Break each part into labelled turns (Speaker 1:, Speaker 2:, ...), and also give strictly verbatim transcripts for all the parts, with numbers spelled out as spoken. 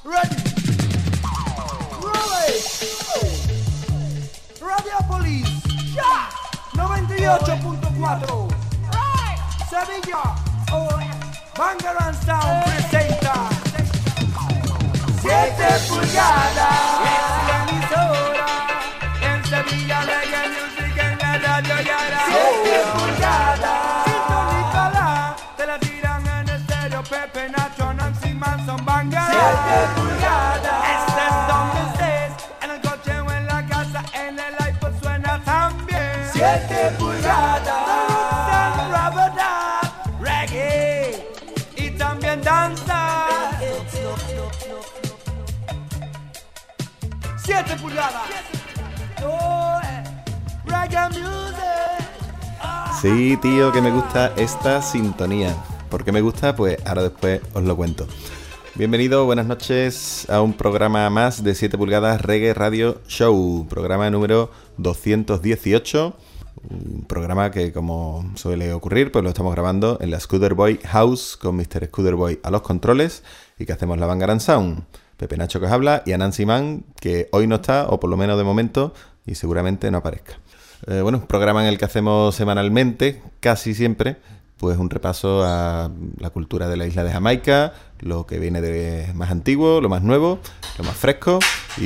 Speaker 1: Ready. Roll it. Radio Police. Ya. noventa y ocho punto cuatro. Sevilla. Bangarang Sound presenta siete pulgadas. Es la emisora. En Sevilla Reggae Music en la radio Yara. siete pulgadas. Sintonícala. Te la tiran en estéreo. Pepe, Nacho, Nancy Manson, Bangarang. siete pulgadas. Este es donde estés. En el coche o en la casa. En el iPod suena también. siete pulgadas. Reggae y también danza. siete pulgadas. Oh, reggae music.
Speaker 2: Sí, tío, que me gusta esta sintonía. ¿Por qué me gusta? Pues ahora después os lo cuento. Bienvenido, buenas noches a un programa más de siete pulgadas Reggae Radio Show. Programa número doscientos dieciocho. Un programa que, como suele ocurrir, pues lo estamos grabando en la Scooter Boy House con mister Scooter Boy a los controles y que hacemos la Bangarang Sound. Pepe Nacho que os habla y Anansi Man, que hoy no está, o por lo menos de momento, y seguramente no aparezca. Eh, bueno, un programa en el que hacemos semanalmente, casi siempre, pues un repaso a la cultura de la isla de Jamaica, lo que viene de más antiguo, lo más nuevo, lo más fresco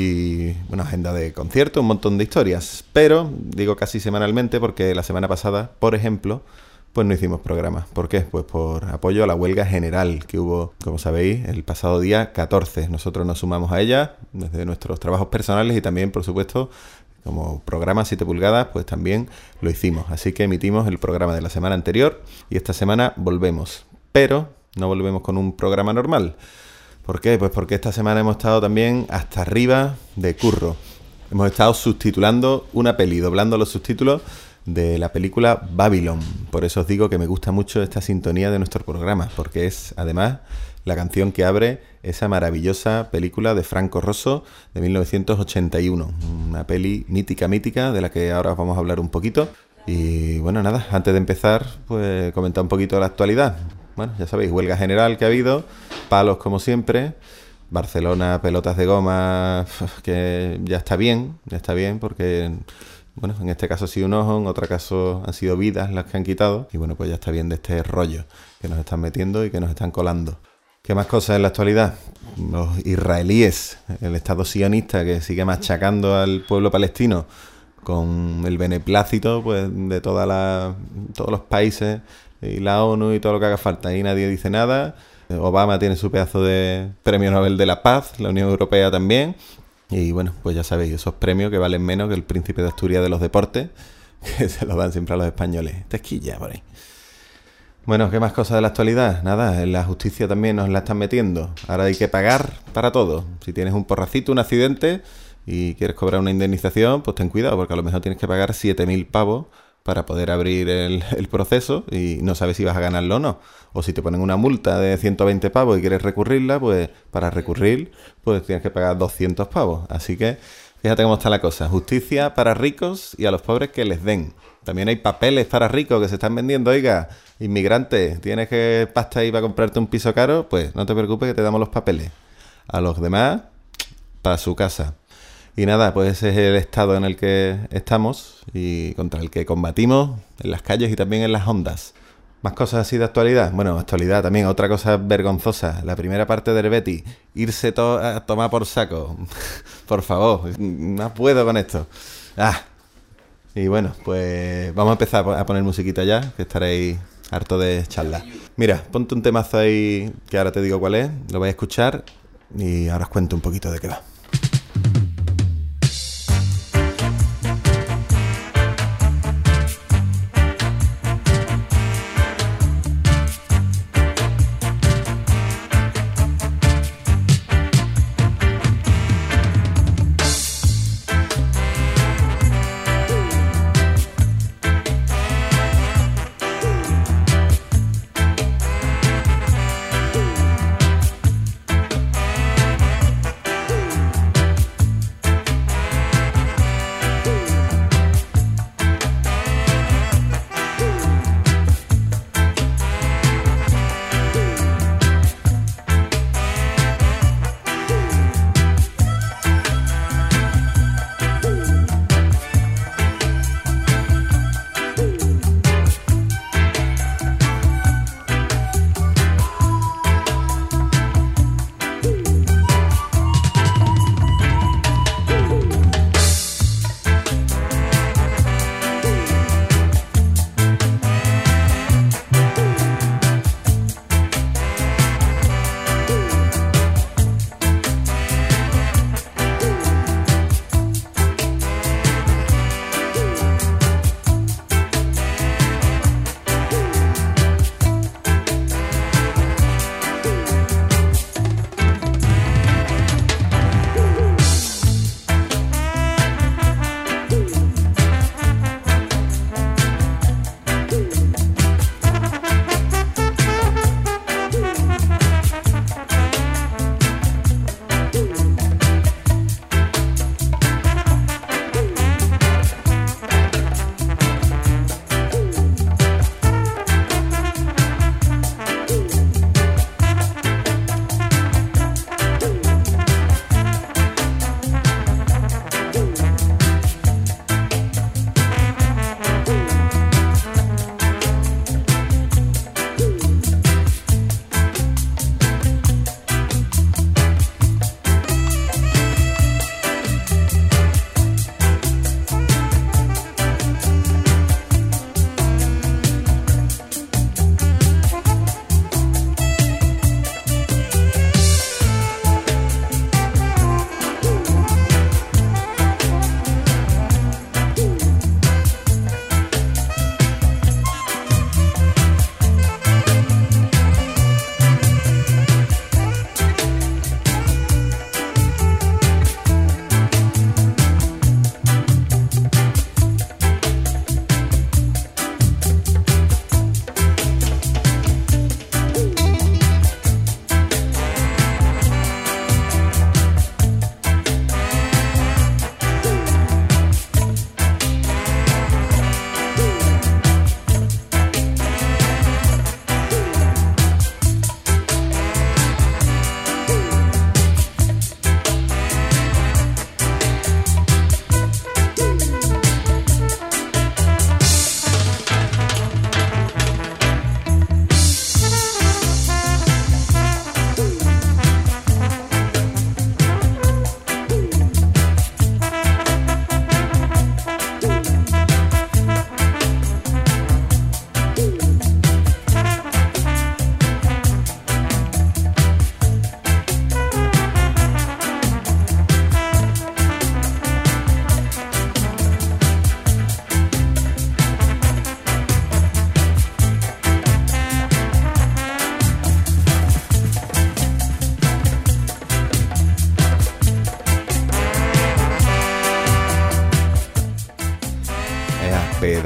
Speaker 2: y, bueno, agenda de conciertos, un montón de historias. Pero digo casi semanalmente porque la semana pasada, por ejemplo, pues no hicimos programa. ¿Por qué? Pues por apoyo a la huelga general que hubo, como sabéis, el pasado día catorce. Nosotros nos sumamos a ella desde nuestros trabajos personales y también, por supuesto, como programa siete pulgadas, pues también lo hicimos. Así que emitimos el programa de la semana anterior y esta semana volvemos. Pero no volvemos con un programa normal. ¿Por qué? Pues porque esta semana hemos estado también hasta arriba de curro. Hemos estado subtitulando una peli, doblando los subtítulos de la película Babylon. Por eso os digo que me gusta mucho esta sintonía de nuestro programa, porque es además la canción que abre esa maravillosa película de Franco Rosso de mil novecientos ochenta y uno. Una peli mítica, mítica, de la que ahora os vamos a hablar un poquito. Y bueno, nada, antes de empezar, pues comentar un poquito la actualidad. Bueno, ya sabéis, huelga general que ha habido, palos como siempre, Barcelona, pelotas de goma, que ya está bien, ya está bien, porque, bueno, en este caso ha sido un ojo, en otro caso han sido vidas las que han quitado, y bueno, pues ya está bien de este rollo que nos están metiendo y que nos están colando. ¿Qué más cosas en la actualidad? Los israelíes, el Estado sionista que sigue machacando al pueblo palestino con el beneplácito pues de toda la, todos los países y la ONU y todo lo que haga falta. Ahí nadie dice nada. Obama tiene su pedazo de premio Nobel de la Paz, la Unión Europea también. Y bueno, pues ya sabéis, esos premios que valen menos que el príncipe de Asturias de los deportes, que se los dan siempre a los españoles. Tesquilla por ahí. Bueno, ¿qué más cosas de la actualidad? Nada, en la justicia también nos la están metiendo. Ahora hay que pagar para todo. Si tienes un porracito, un accidente y quieres cobrar una indemnización, pues ten cuidado, porque a lo mejor tienes que pagar siete mil pavos para poder abrir el, el proceso y no sabes si vas a ganarlo o no. O si te ponen una multa de ciento veinte pavos y quieres recurrirla, pues para recurrir pues tienes que pagar doscientos pavos. Así que fíjate cómo está la cosa. Justicia para ricos y a los pobres que les den. También hay papeles para ricos que se están vendiendo. Oiga, inmigrante, ¿tienes que pasta ahí para comprarte un piso caro? Pues no te preocupes que te damos los papeles. A los demás, para su casa. Y nada, pues ese es el estado en el que estamos y contra el que combatimos en las calles y también en las ondas. Más cosas así de actualidad. Bueno, actualidad también, otra cosa vergonzosa. La primera parte del Betty, irse to- a tomar por saco. Por favor, no puedo con esto. Ah. Y bueno, pues vamos a empezar a poner musiquita ya, que estaréis harto de charla. Mira, ponte un temazo ahí, que ahora te digo cuál es, lo vais a escuchar y ahora os cuento un poquito de qué va.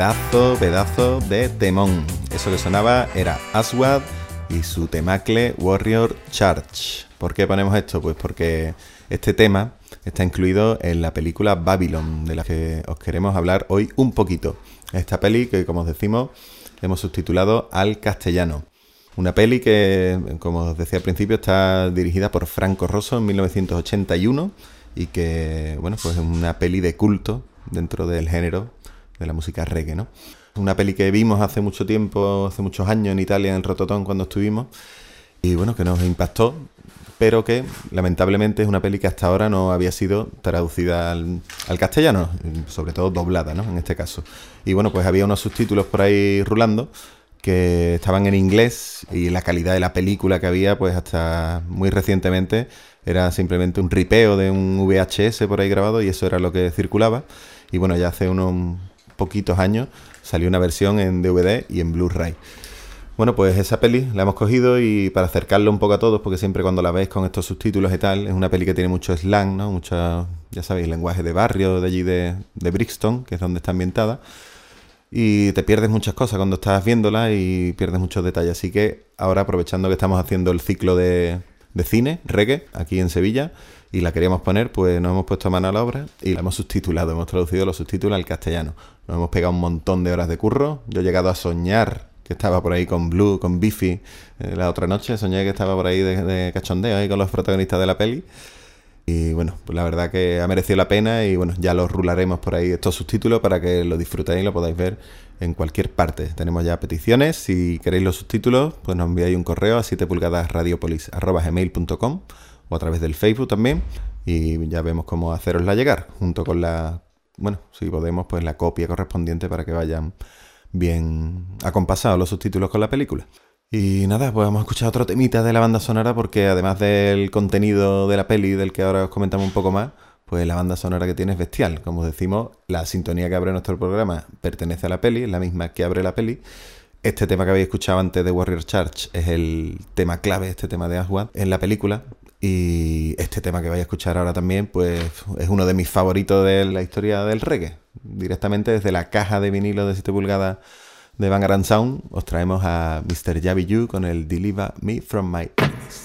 Speaker 2: pedazo, pedazo de temón. Eso que sonaba era Aswad y su temacle Warrior Charge. ¿Por qué ponemos esto? Pues porque este tema está incluido en la película Babylon, de la que os queremos hablar hoy un poquito. Esta peli que, como os decimos, hemos subtitulado al castellano. Una peli que, como os decía al principio, está dirigida por Franco Rosso en mil novecientos ochenta y uno y que, bueno, pues es una peli de culto dentro del género de la música reggae, ¿no? Una peli que vimos hace mucho tiempo, hace muchos años en Italia, en el Rototón, cuando estuvimos, y bueno, que nos impactó, pero que lamentablemente es una peli que hasta ahora no había sido traducida al, al castellano, sobre todo doblada, ¿no? En este caso. Y bueno, pues había unos subtítulos por ahí rulando que estaban en inglés y la calidad de la película que había, pues hasta muy recientemente era simplemente un ripeo de un V H S por ahí grabado y eso era lo que circulaba. Y bueno, ya hace unos poquitos años salió una versión en D V D y en Blu-ray. Bueno, pues esa peli la hemos cogido y para acercarlo un poco a todos, porque siempre cuando la veis con estos subtítulos y tal, es una peli que tiene mucho slang, ¿no? Mucho, ya sabéis, lenguaje de barrio de allí de, de Brixton, que es donde está ambientada. Y te pierdes muchas cosas cuando estás viéndola y pierdes muchos detalles. Así que ahora, aprovechando que estamos haciendo el ciclo de, de cine, reggae, aquí en Sevilla, y la queríamos poner, pues nos hemos puesto a mano a la obra y la hemos subtitulado, hemos traducido los subtítulos al castellano. Nos hemos pegado un montón de horas de curro. Yo he llegado a soñar que estaba por ahí con Blue, con Biffy, eh, la otra noche. Soñé que estaba por ahí de, de cachondeo ahí con los protagonistas de la peli. Y bueno, pues la verdad que ha merecido la pena y bueno, ya los rularemos por ahí estos subtítulos para que lo disfrutéis y lo podáis ver en cualquier parte. Tenemos ya peticiones, si queréis los subtítulos, pues nos enviáis un correo a siete pulgadas radiopolis arroba gmail punto com o a través del Facebook también y ya vemos cómo hacerosla llegar, junto con la, bueno, si podemos, pues la copia correspondiente para que vayan bien acompasados los subtítulos con la película. Y nada, pues vamos a escuchar otro temita de la banda sonora porque además del contenido de la peli, del que ahora os comentamos un poco más, pues la banda sonora que tiene es bestial. Como os decimos, la sintonía que abre nuestro programa pertenece a la peli, es la misma que abre la peli. Este tema que habéis escuchado antes de Warrior Charge es el tema clave, este tema de Aswad, en la película. Y este tema que vais a escuchar ahora también, pues es uno de mis favoritos de la historia del reggae. Directamente desde la caja de vinilo de siete pulgadas de Bangarang Sound, os traemos a mister Javi Yu con el Deliver Me From My Enemies.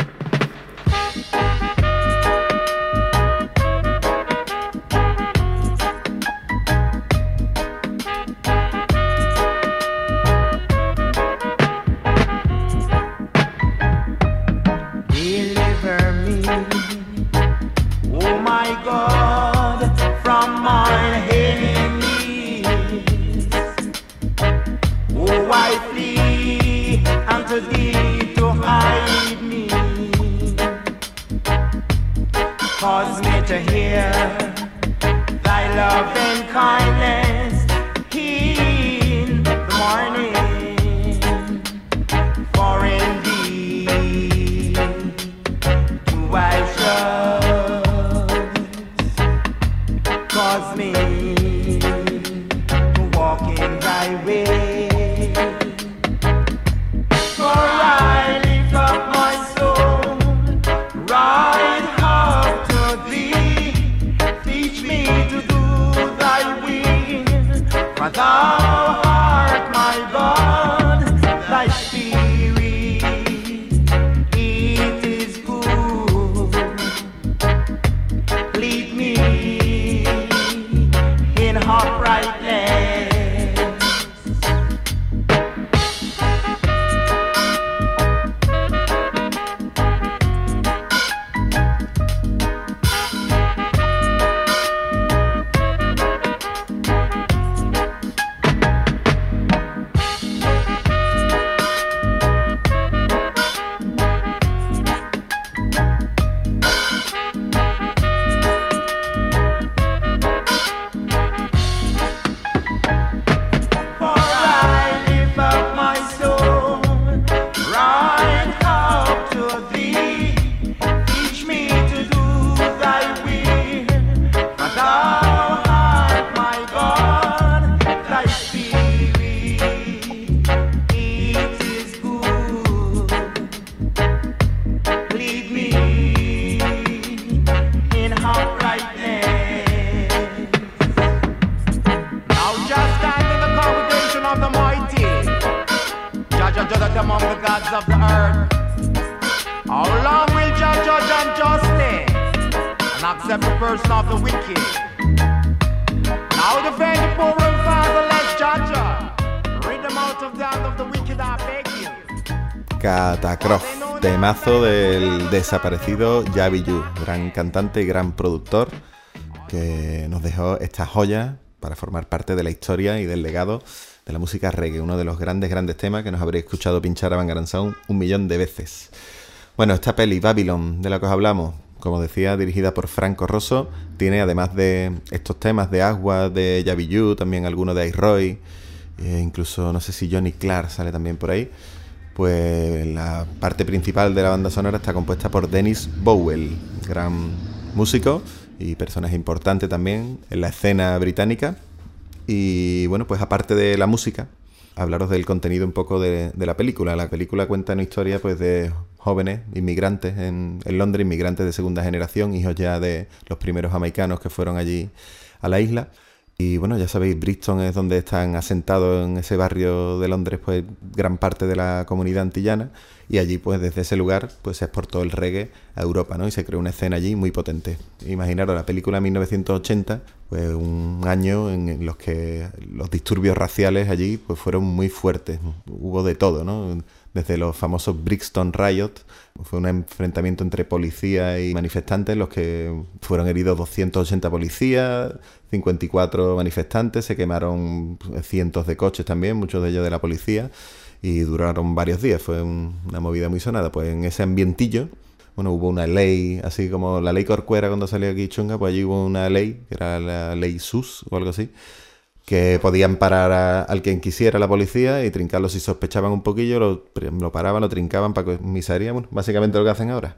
Speaker 1: Cause me to hear thy love and kindness in the morning. For indeed do I trust. Cause me to walk in thy way. For I lift up my soul, right. For thou art my God. among the gods of the earth. How long will Jah judge unjustly and accept the person of the wicked? Now defend the poor and fatherless, Jah Jah. Rid them out of the hand of the wicked, I beg you.
Speaker 2: Catacroft, temazo del desaparecido Javi Yu, gran cantante y gran productor que nos dejó esta joya para formar parte de la historia y del legado de la música reggae, uno de los grandes, grandes temas que nos habréis escuchado pinchar a Bangarang Sound un millón de veces. Bueno, esta peli, Babylon, de la que os hablamos, como decía, dirigida por Franco Rosso, tiene además de estos temas de Agua, de Javi Yu, también alguno de Ace Roy, e incluso no sé si Johnny Clark sale también por ahí. Pues la parte principal de la banda sonora está compuesta por Dennis Bowell, gran músico y personaje importante también en la escena británica. Y bueno, pues aparte de la música, hablaros del contenido un poco de, de la película. La película cuenta una historia pues de jóvenes inmigrantes en, en Londres, inmigrantes de segunda generación, hijos ya de los primeros jamaicanos que fueron allí a la isla. Y bueno, ya sabéis, Brixton es donde están asentados en ese barrio de Londres pues gran parte de la comunidad antillana, y allí pues desde ese lugar pues se exportó el reggae a Europa, ¿no? Y se creó una escena allí muy potente. Imaginaros la película mil novecientos ochenta, pues un año en los que los disturbios raciales allí pues fueron muy fuertes, hubo de todo, ¿no? Desde los famosos Brixton Riot, fue un enfrentamiento entre policía y manifestantes en los que fueron heridos doscientos ochenta policías, cincuenta y cuatro manifestantes, se quemaron cientos de coches también, muchos de ellos de la policía, y duraron varios días, fue un, una movida muy sonada. Pues en ese ambientillo, bueno, hubo una ley, así como la ley Corcuera cuando salió aquí Chunga, pues allí hubo una ley, que era la ley S U S o algo así, que podían parar a, al quien quisiera la policía y trincarlo si sospechaban un poquillo, lo, lo paraban, lo trincaban para comisaría, bueno, básicamente lo que hacen ahora.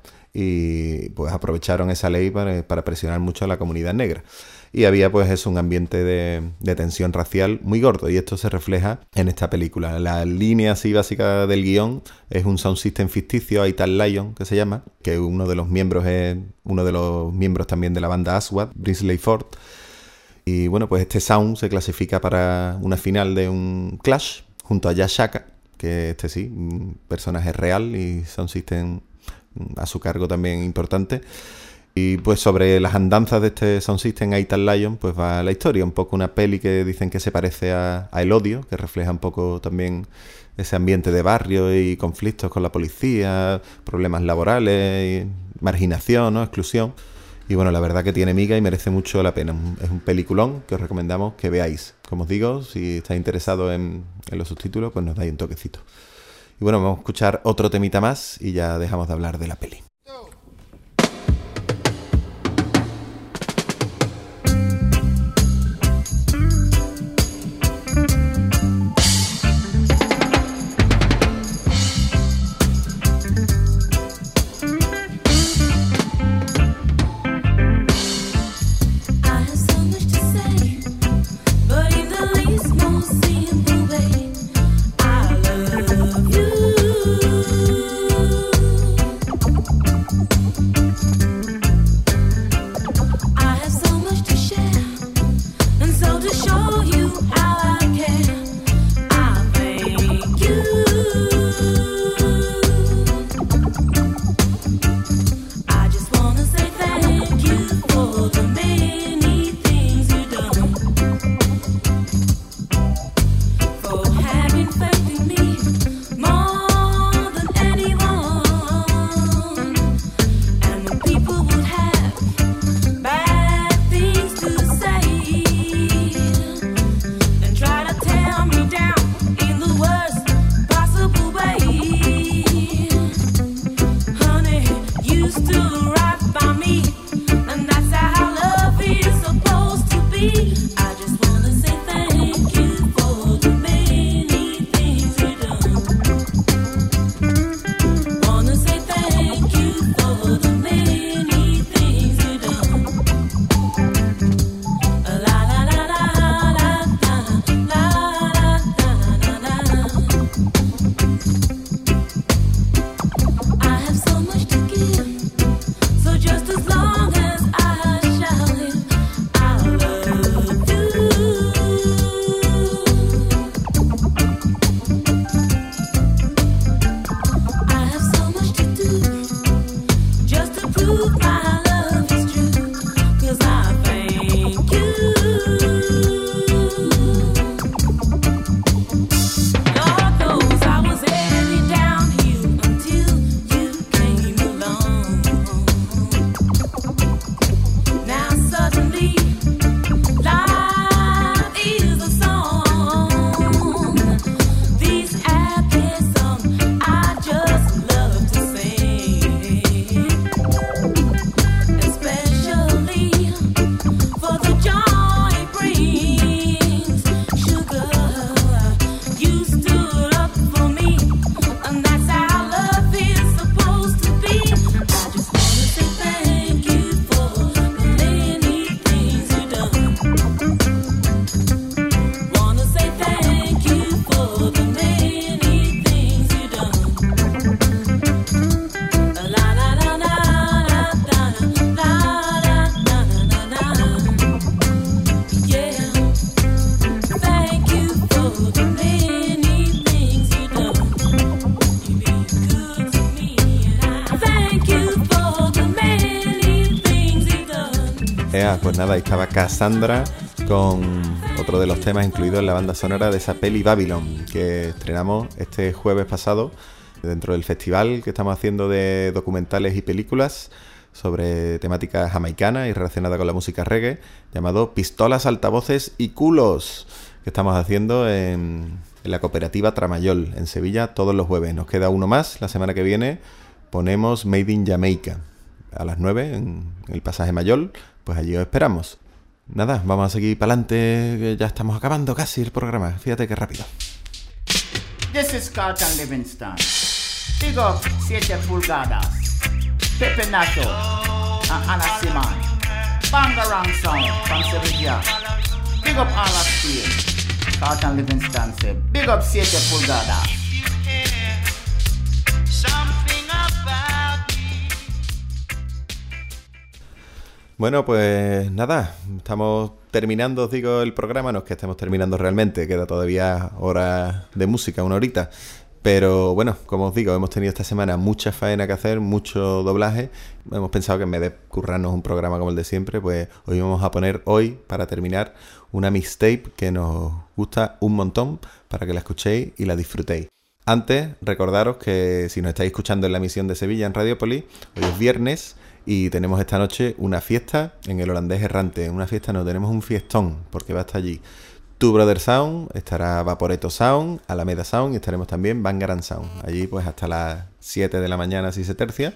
Speaker 2: Y pues aprovecharon esa ley para, para presionar mucho a la comunidad negra. Y había pues eso, un ambiente de, de tensión racial muy gordo, y esto se refleja en esta película. La línea así básica del guión es un sound system ficticio, Ital Lion, que se llama, que uno de los miembros es uno de los miembros también de la banda Aswad, Brinsley Ford. Y bueno, pues este sound se clasifica para una final de un Clash junto a Yash Shaka, que este sí, un personaje real y sound system a su cargo también importante. Y pues sobre las andanzas de este sound system, Ital Lion, pues va la historia, un poco una peli que dicen que se parece a, a El Odio, que refleja un poco también ese ambiente de barrio y conflictos con la policía, problemas laborales, marginación, ¿no? Exclusión. Y bueno, la verdad que tiene miga y merece mucho la pena. Es un peliculón que os recomendamos que veáis. Como os digo, si estáis interesados en, en los subtítulos, pues nos dais un toquecito. Y bueno, vamos a escuchar otro temita más y ya dejamos de hablar de la peli.
Speaker 3: I just wanna say thank you for the many things you done.
Speaker 2: Hola, pues nada, ahí estaba Cassandra con otro de los temas incluidos en la banda sonora de esa peli Babylon, que estrenamos este jueves pasado dentro del festival que estamos haciendo de documentales y películas sobre temática jamaicana y relacionada con la música reggae, llamado Pistolas, Altavoces y Culos, que estamos haciendo en, en la cooperativa Tramayol, en Sevilla, todos los jueves. Nos queda uno más, la semana que viene ponemos Made in Jamaica a las nueve en el pasaje Mayol, pues allí os esperamos. Nada, vamos a seguir para adelante, que ya estamos acabando casi el programa, fíjate qué rápido.
Speaker 3: This is Carlton Livingston. Big up siete pulgadas, Pepe Nacho, and Anna Simon. Bangarang Sound from Sevilla. Big up all of Steel. Carlton Livingston said, big up siete pulgadas.
Speaker 2: Bueno, pues nada, estamos terminando, os digo, el programa. No es que estemos terminando realmente, queda todavía hora de música, una horita. Pero bueno, como os digo, hemos tenido esta semana mucha faena que hacer, mucho doblaje. Hemos pensado que en vez de currarnos un programa como el de siempre, pues hoy vamos a poner, hoy, para terminar, una mixtape que nos gusta un montón para que la escuchéis y la disfrutéis. Antes, recordaros que si nos estáis escuchando en la emisión de Sevilla en Radiopolis, hoy es viernes y tenemos esta noche una fiesta en el Holandés Errante. Una fiesta, no, tenemos un fiestón, porque va a estar allí Two Brother Sound, estará Vaporetto Sound, Alameda Sound y estaremos también Bangarang Sound. Allí pues hasta las siete de la mañana si se tercia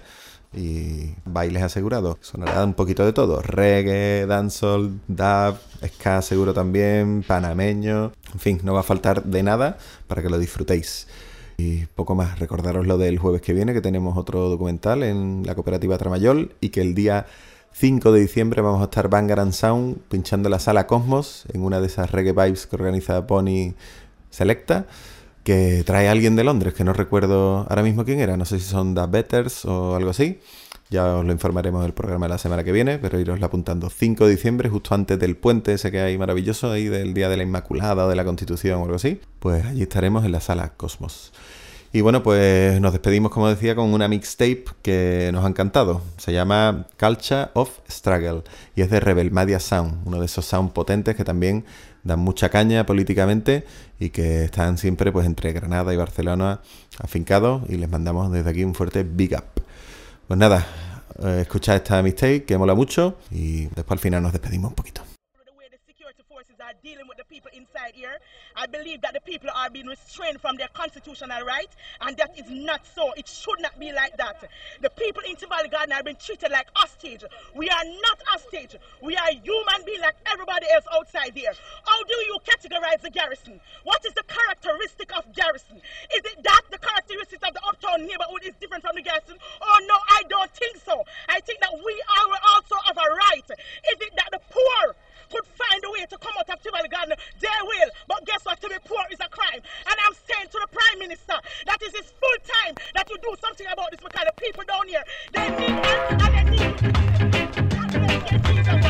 Speaker 2: y bailes asegurados. Sonará un poquito de todo, reggae, dancehall, dub, ska seguro también, panameño, en fin, no va a faltar de nada para que lo disfrutéis. Y poco más, recordaros lo del jueves que viene, que tenemos otro documental en la cooperativa Tramayol y que el día cinco de diciembre vamos a estar Bangarang Sound pinchando la sala Cosmos en una de esas reggae vibes que organiza Pony Selecta, que trae a alguien de Londres, que no recuerdo ahora mismo quién era, no sé si son The Betters o algo así. Ya os lo informaremos del programa de la semana que viene, pero iroslo apuntando. cinco de diciembre, justo antes del puente ese que hay maravilloso, ahí del Día de la Inmaculada o de la Constitución o algo así, pues allí estaremos en la sala Cosmos. Y bueno, pues nos despedimos, como decía, con una mixtape que nos ha encantado. Se llama Culture of Struggle y es de Rebel Media Sound, uno de esos sound potentes que también dan mucha caña políticamente y que están siempre pues entre Granada y Barcelona afincados, y les mandamos desde aquí un fuerte big up. Pues nada, eh, escuchad esta mixtape que mola mucho y después al final nos despedimos un poquito.
Speaker 4: Dealing with the people inside here, I believe that the people are being restrained from their constitutional right, and that is not so. It should not be like that. The people in Tivoli Garden are being treated like hostage. We are not hostage. We are human beings like everybody else outside here. How do you categorize the garrison? What is the characteristic of garrison? Is it that the characteristics of the uptown neighborhood is different from the garrison? Oh no, I don't think so. I think that we are also of a right. Is it that the poor could find a way to come out of Tivoli Garden? They will. But guess what? To be poor is a crime. And I'm saying to the Prime Minister, that is his full time that you do something about this, because the people down here, they need help and they need you. God bless you, Jesus.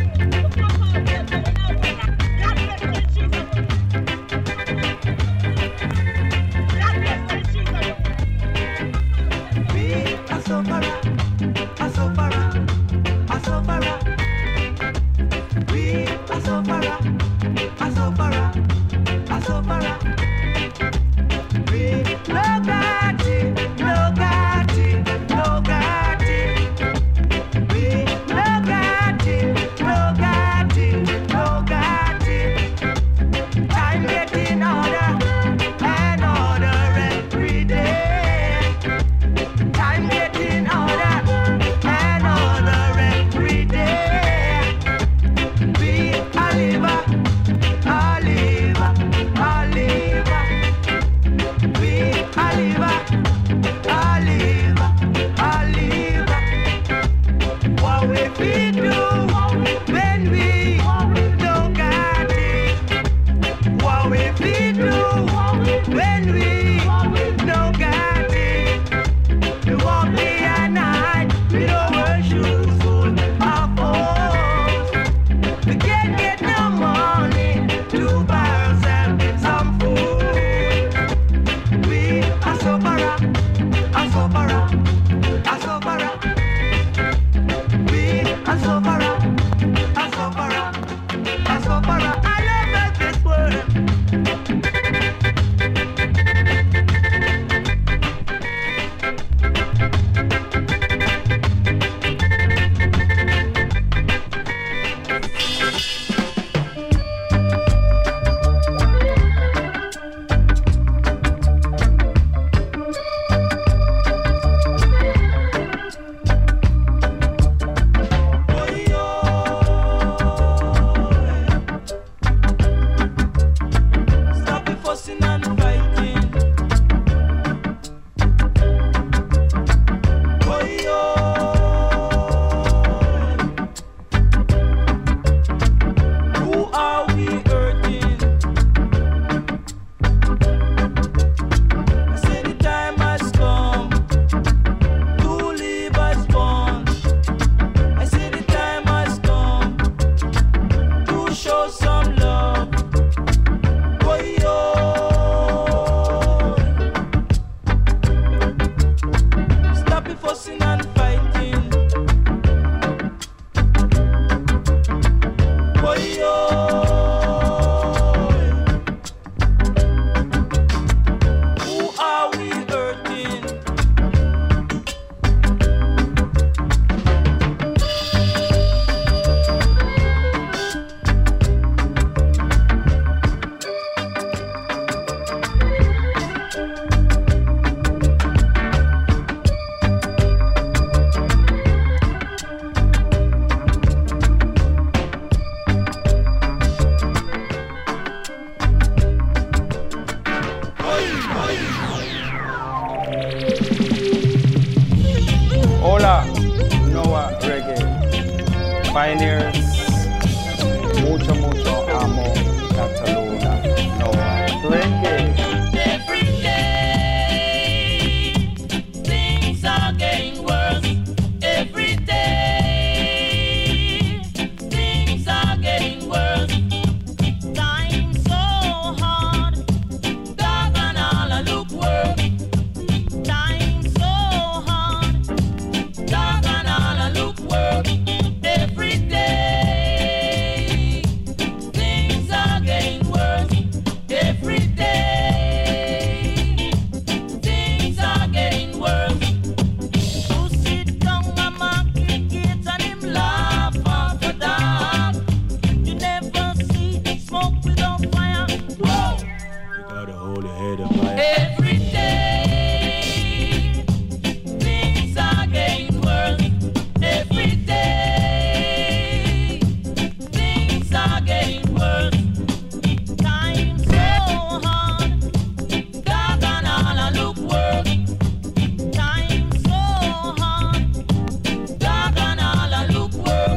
Speaker 4: God bless you, Jesus. God bless you, Jesus.
Speaker 1: We are so far, are so far, are so far. We are so far, are so far, are so far. We no got it, no got it, no got it. We no got it, no got it, no got it. Time getting harder and harder every day. Time getting harder and harder every day. We are live, are live, are live. We are live, are live, are live. What will we do when we don't got it? What will we do when we don't got it? We walk day and night with our shoes full of holes. We can't get no money to buy ourselves some food. We are so far, are so far, are so far. We are so far, are
Speaker 5: pioneers. Mucho, mucho amo Cataluna. No reggae.
Speaker 6: Every day, things are getting worse. Every day, things are getting worse. Time so hard, God and all I look work. Time so hard, God and all I look work. Every day, things are getting worse. Every day, things are getting worse. You sit down and market gate and him laugh after dark. You never see smoke without fire. Whoa!
Speaker 7: You gotta hold your head up high.
Speaker 6: Every day, things are getting worse. Every day, things are getting worse. Time so hard, God and all I look work. Time so hard, God and all I look work.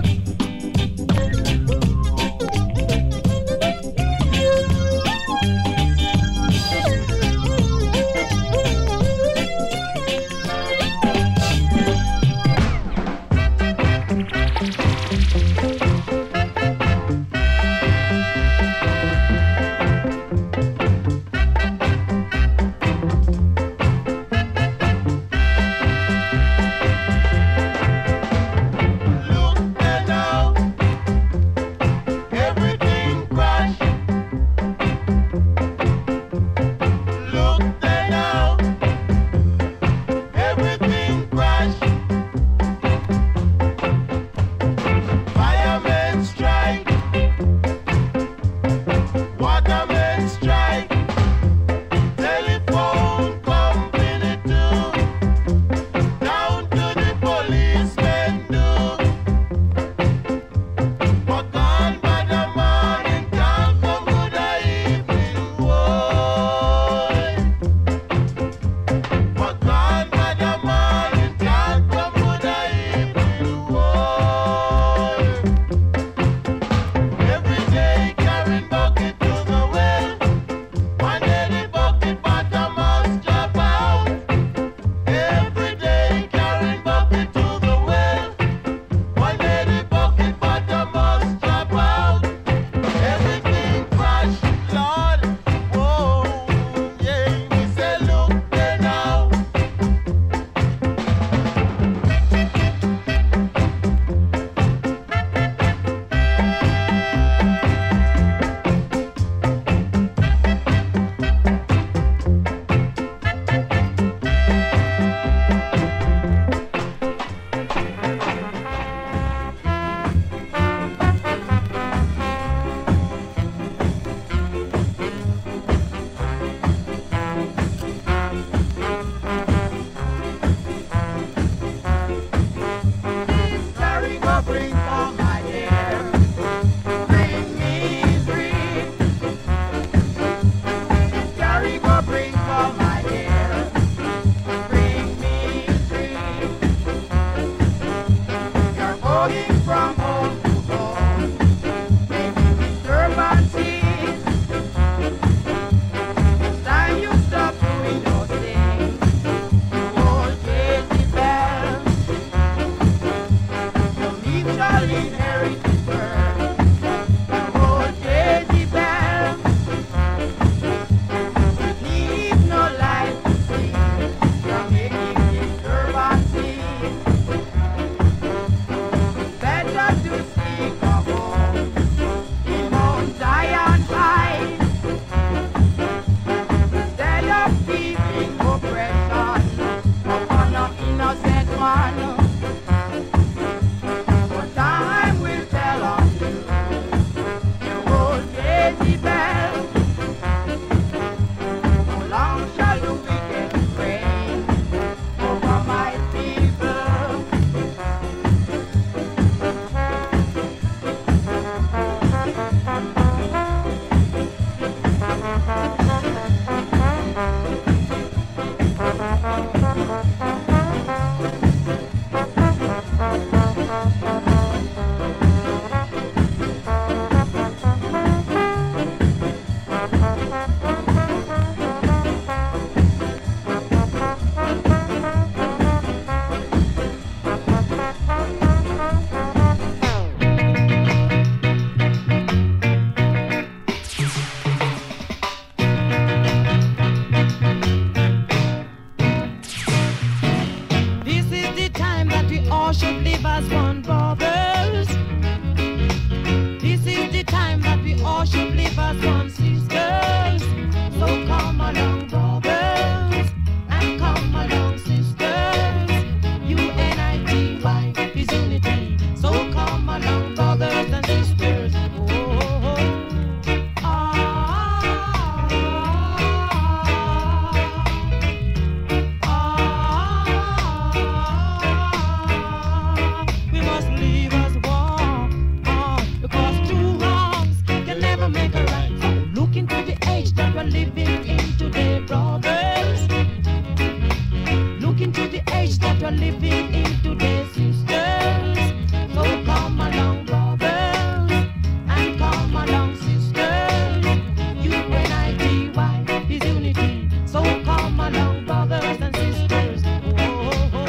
Speaker 6: you're living in today's sisters. So come along, brothers, and come along, sisters. U N I T Y is unity. So come along, brothers and sisters. Oh, oh, oh.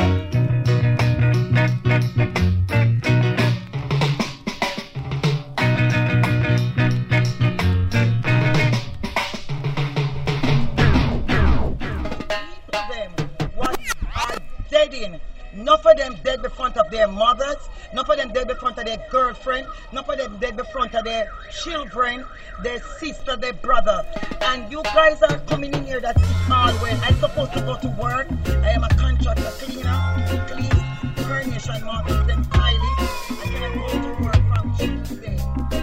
Speaker 8: Enough of them dead before of their mothers, enough of them dead before of their girlfriend, enough of them dead before of their children, their sister, their brother. And you guys are coming in here that's all way. I'm supposed to go to work. I am a contractor cleaner, clean, furnish and market them highly. I can go to work from Tuesday.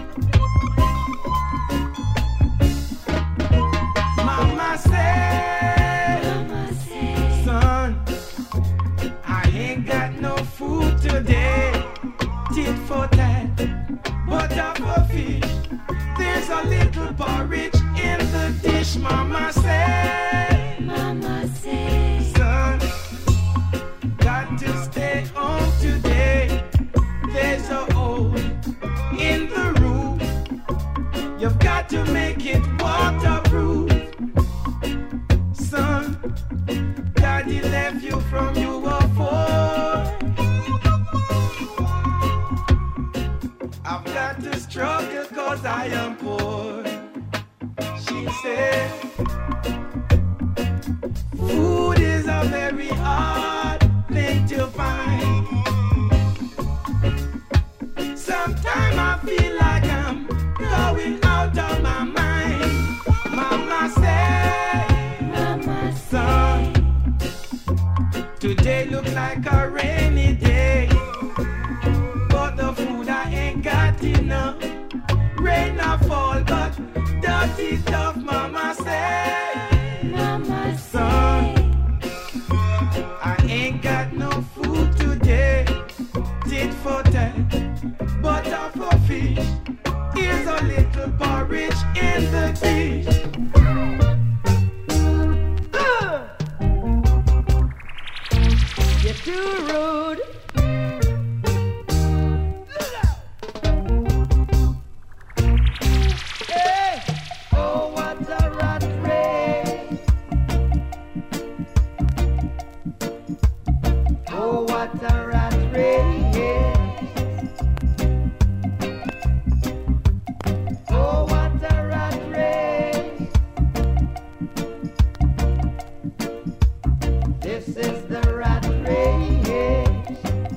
Speaker 1: Mama said, Mama said, son, I ain't got no food today. Tit for tat, butter for fish. There's a little porridge in the dish. Mama said, Mama said, son, got to stay home today. There's a hole in the roof. You've got to make it waterproof. Son, Daddy left you from you were four. I've got to struggle cause I am poor. She said, food is a very hard thing to find. Sometimes I feel like I'm going out of my mind. Mama said, Mama son, today look like a rainy day, but the food I ain't got enough. Rain a fall, but dirty stuff. Mama said, Mama son, I ain't got no food today. Tit for tat, butter for fish. Here's a little porridge in the dish.
Speaker 6: You're too rude. Hey, oh, what a rat race. Oh, what a rat race. Oh, what a rat race. This is the rat race.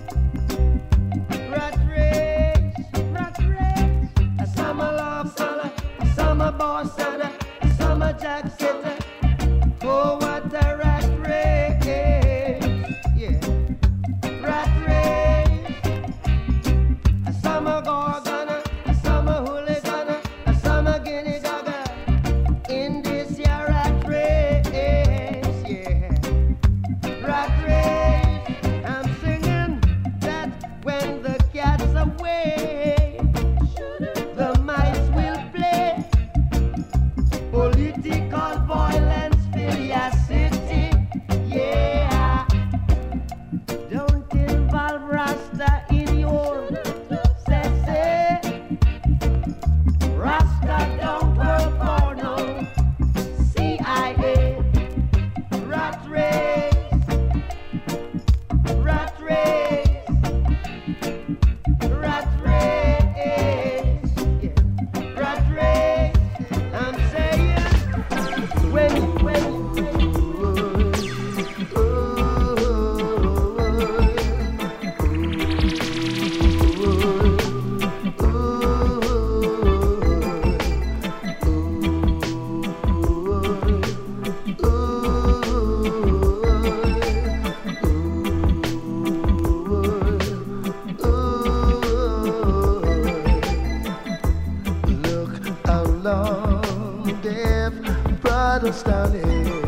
Speaker 6: Rat race, rat race. A summer love summer, a summer boss summer, a summer jack sitter. Oh, what a rat race. Yeah. Rat race. A summer gorgona, a summer hooligan, a summer guinea gaga. In this year rat race, yeah. Rat race, I'm singing that when the cat's away, the mice will play. Political violence, city, yeah. Don't involve Rasta in your say. Rasta don't work for no C I A. Rat race. Rat race, rat race, yeah. Rat race. I'm saying when you, when you, when you, oh, oh,
Speaker 9: Look how long they've brought us down here.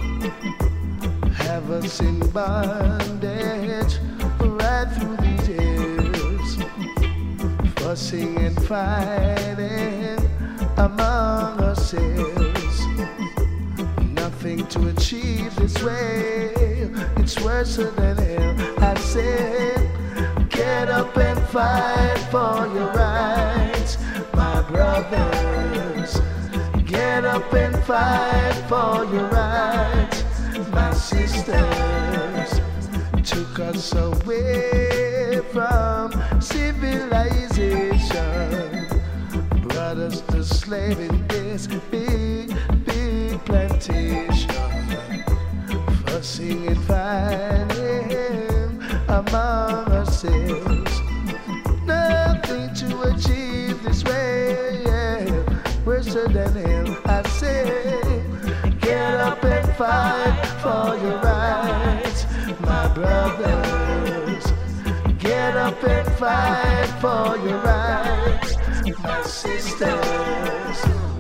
Speaker 9: Have us in bondage right through these years. Fussing and fighting among ourselves. Nothing to achieve this way. It's worse than hell. I said, get up and fight for your rights, my brothers. Get up and fight for your rights, my sisters. Took us away from civilization, brought us to slave in this big, big plantation. Fussing and fighting among ourselves. Nothing to achieve this way, yeah. Worse than hell, I say. Get up and fight for your rights, my brothers. Get up and fight for your rights, my sisters.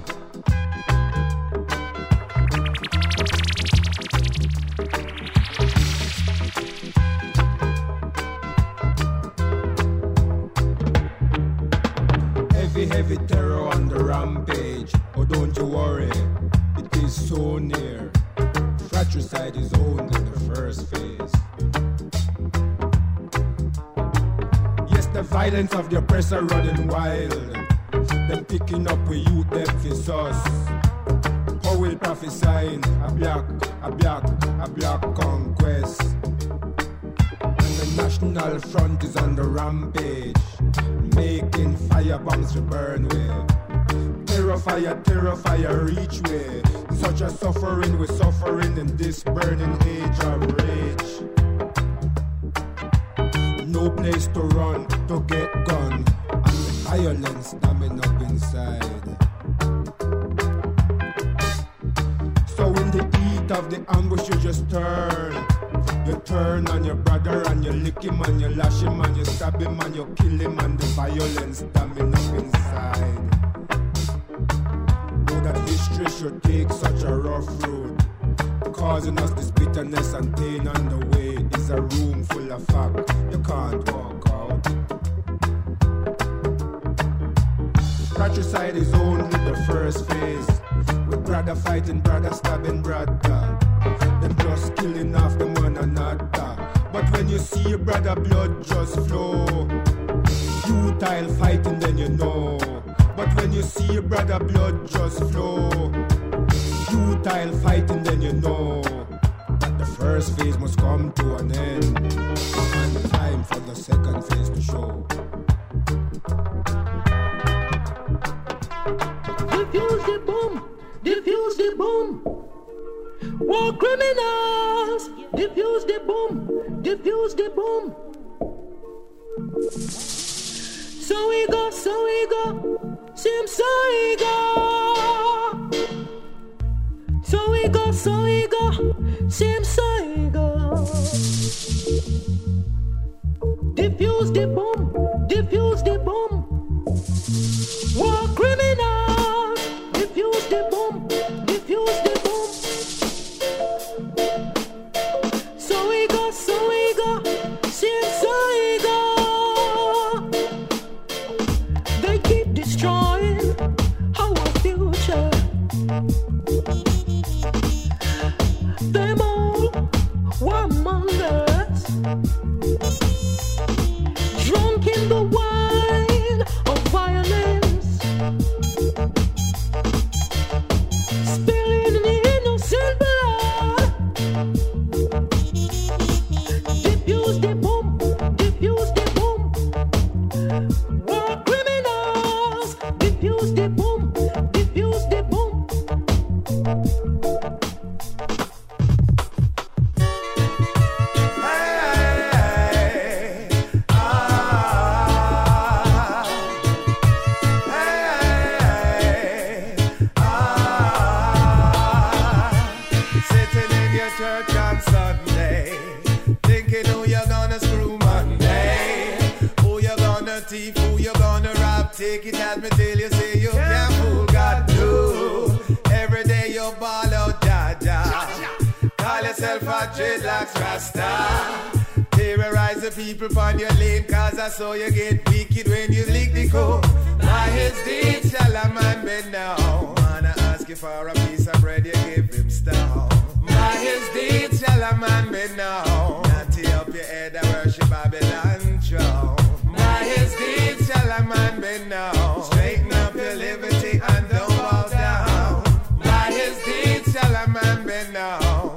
Speaker 10: Heavy, heavy terror on the rampage. Oh, don't you worry, it is so near. Fratricide is only the first phase. Yes, the violence of the oppressor running wild. Them picking up with youth, them for us. How will prophesying a black, a black, a black conquest. And the National Front is on the rampage, making fire bombs to burn way. Terror fire, terror fire, reach way. Such a suffering, we're suffering in this burning age of rage. No place to run, to get gone, and the violence damming up inside. So in the heat of the ambush you just turn. You turn on your brother and you lick him and you lash him and you stab him and you kill him and the violence damming up inside. Know that history should take such a rough road, causing us this bitterness and pain on the way. It's a room full of fact, you can't walk out. Fratricide is only the first phase. With brother fighting, brother stabbing brother. Them just killing off them one another. But when you see your brother blood just flow, futile fighting then you know. But when you see your brother blood just flow, futile fighting then you know that the first phase must come to an end, and time for the second phase to show.
Speaker 6: Defuse the bomb, defuse the bomb. War criminals, defuse the bomb, defuse the bomb. So we go, so we go, sim so we go. So we go, so we go, sim so we go. Defuse the bomb, defuse the bomb. War criminals, defuse the bomb, defuse the bomb. So we go, so we go, sim so we go. They keep destroying our future. Them all warmongers, drunk in the wine of violence, spilling innocent blood. Defuse the bomb, defuse the bomb. War criminals, defuse the bomb, defuse the bomb.
Speaker 1: Sitting in your church on Sunday, thinking who you're gonna screw Monday, who you're gonna thief, who you're gonna rob. Take it as me till you say you can't fool God too. Every day you ball out Jaja, call yourself a dreadlocks Rasta. Terrorize the people on your lane, cause I saw you get wicked when you lick the code. By his deeds shall a man bend down. Wanna ask you for a piece of bread, you give him stone.
Speaker 11: his deeds shall a man be known. Not tear up your head and worship Babylon throne. By his deeds shall a man be known. Straighten up your liberty and don't bow down. By his deeds shall a man be known.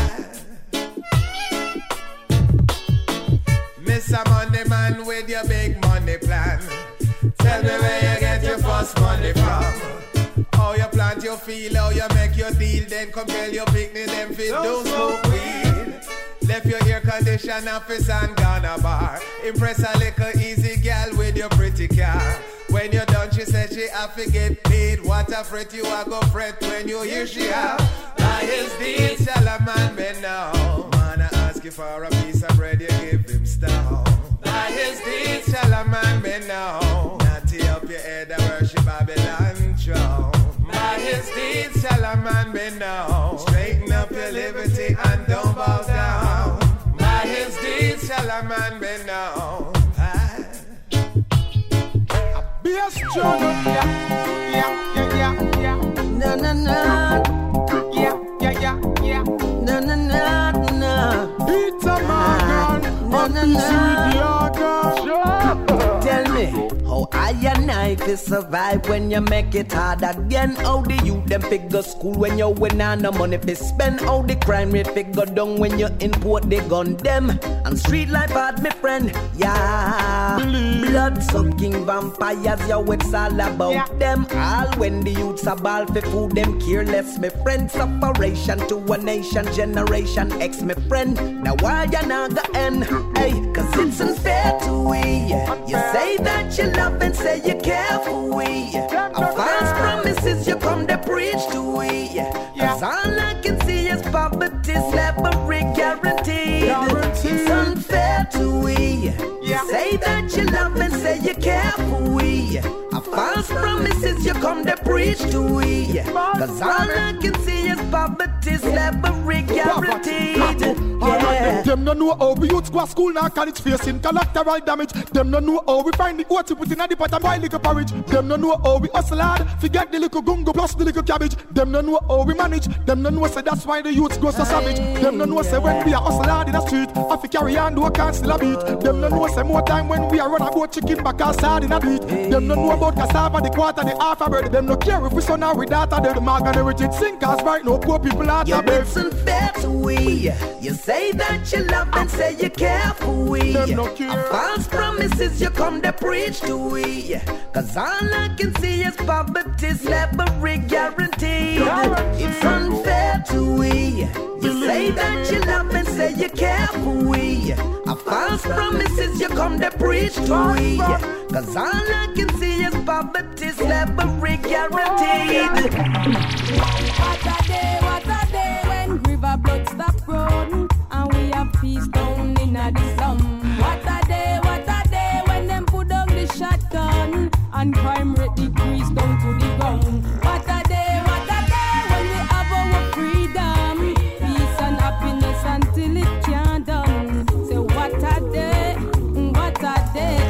Speaker 11: Mister Money Man with your big money plan. Tell me where you get your first money from. How you plant your field, how you make your deal. Then come tell your picnic them fit don't smoke weed. Left your air condition office and gone a bar. Impress a little easy gal with your pretty car. When you're done she said she have to get paid. What a fret you a go fret when you hear she have. By his deeds shall a man be known. Man I ask you for a piece of bread you give him stone. By his deeds shall a man be known. Not tear up your head and worship Babylon throne. By his deeds shall a man be known. Straighten up your liberty and don't bow down. By his deeds shall a man be known.
Speaker 10: Be a strong, yeah, yeah, yeah, yeah, yeah.
Speaker 12: Na na na,
Speaker 10: yeah, yeah, yeah, yeah.
Speaker 12: Na na na na.
Speaker 10: It's a man,
Speaker 12: na na na. Tell me how I and I to survive when you make it hard again. How the youth them figure school when you win and no money to spend. How the crime rate figure down when you import the gun them. And street life hard, my friend, yeah. Blood sucking vampires, yo, it's all about yeah. them. All when the youths are ball for food, them careless, my friend. Separation to a nation, generation X, my friend. Now why you not go end? Hey, cause it's unfair to we. You say that you love and say you care for we. A false promises you come to preach to we. Cause all I can see is poverty, slavery guaranteed. It's unfair to we. You say that you love and say you care for we. A false promises you come to preach to we. Cause all I can see is poverty, slavery guaranteed. Yeah.
Speaker 10: Them no know how we youths go to school now college facing collateral damage. Them no know how we find the oat we put in a the pot and boil little porridge. Them no know how we hustle hard, forget the little gungo plus the little cabbage. Them no know how we manage. Them no know say that's why the youths go so savage. Them no know say when we are hustle hard in the street, I fi carry on do a can't still a beat. Them no know say more time when we are run about chicken back outside in a beat. Them no know about cassava, the quarter, the half a bird. Them no care if we son or we daughter, they the mark and everything. Sinkers right now, poor people are
Speaker 12: yeah, it's unfair to we. You say that you love and say you care for we.
Speaker 10: No
Speaker 12: a false promises you come to preach to we. Cause all I can see is poverty, slavery guaranteed. It's unfair to we. You say that you love and say you care for we. A false promises you come to preach to we. Cause all I can see is poverty, slavery guaranteed.
Speaker 13: What a day, what a day when river blood stop running and we have peace down in the slum. What a day, what a day when them put down the shotgun and crime rate decrease down to the ground. What a day, what a day when we have our freedom, peace and happiness until it can't done. So what a day, what a day.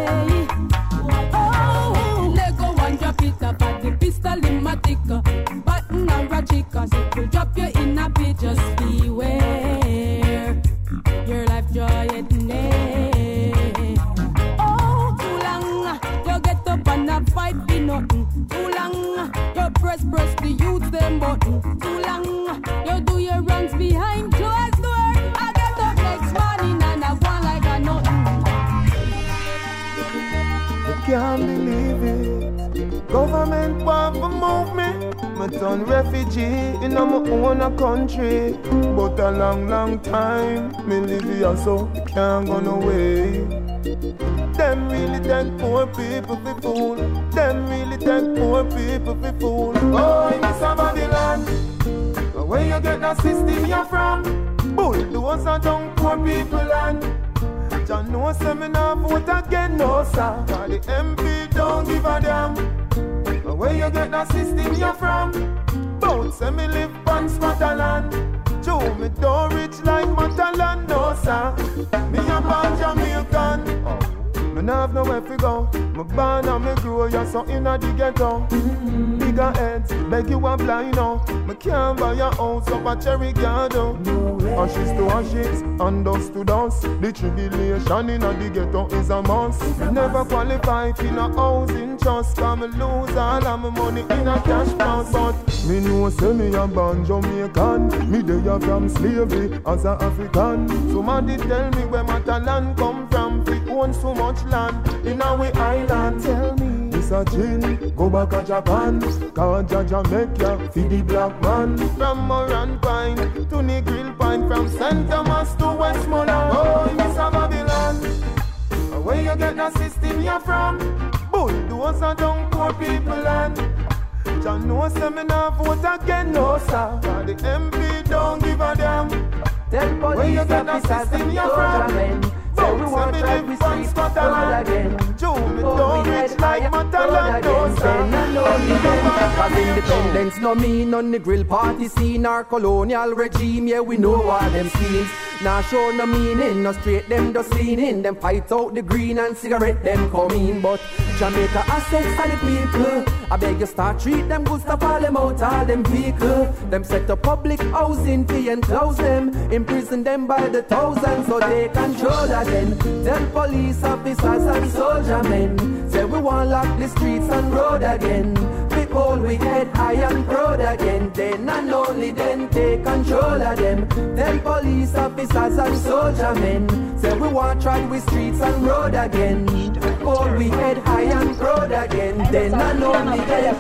Speaker 13: Oh, they go and drop it up at the pistol in my ticker. Button or a chica, so to drop you in a pit, just beware. Your life joy it nay. Oh, too long, you get up and a fight be nothing. Too long, you press press the youth them button. Too long, you do your runs behind closed door. I get up next morning and I go like a nothing.
Speaker 14: I can't believe it. Government want to move me. Me turn refugee in my own country. But a long, long time me live here so can't go no way. Them really take poor people for fool. Them really take poor people for fool. Oh, in this Babylon, where you get that system you're from? Bull, those are down poor people and John no say me nah vote again, no sir. Cause the M P don't give a damn. Where you get that system you're from? Both say me live on Scotland. Joe, me don't rich like Matalan, no sir. Me a born Jamaican. Me nah have nowhere to go. Me born and me grow, you're so inna the ghetto. Mm-hmm. Bigger heads, beg you a blind now. Me can't buy a house up a Cherry Garden. No ashes to ashes, and dust to dust. The tribulation inna the ghetto is a must. Me never qualify for no housing trust. Cause me lose all of my money in a cash box. But me know say me a born Jamaican. Me there from slavery as a African. Somebody tell me where my talent come from. We own so much land in our island. Tell me this a gin, go back to Japan. Cause Jamaica feed the black man. From Moran Pine to the Grill Pine. From Saint Thomas to Westmoreland. Oh, Miss Babylon, where you get the system you're from? Bulldozer down poor people land. Jah know say me nah vote again, no sir. Cause the M P don't give a damn.
Speaker 12: Tell police officers and soldier men. So we want to try with streets Scotland again. Oh, we head higher, road again. Then I know the them. Cause independence no mean on the grill party scene or colonial regime. Yeah, we know all them schemes. Now show no meaning, no straight them just lean in. Them fight out the green and cigarette them come in. But Jamaica assets and the people, I beg you start treat them good, stop all them out, all them vehicle. Them set up public housing fee and close them. Imprison them by the thousands so they control again. Tell police officers and soldier men, say we want lock the streets and road again. People we head high and proud again. Then and only then take control of them. Tell police officers and soldier men, say we want try with streets and road again. People we head high and proud again. Then and only then.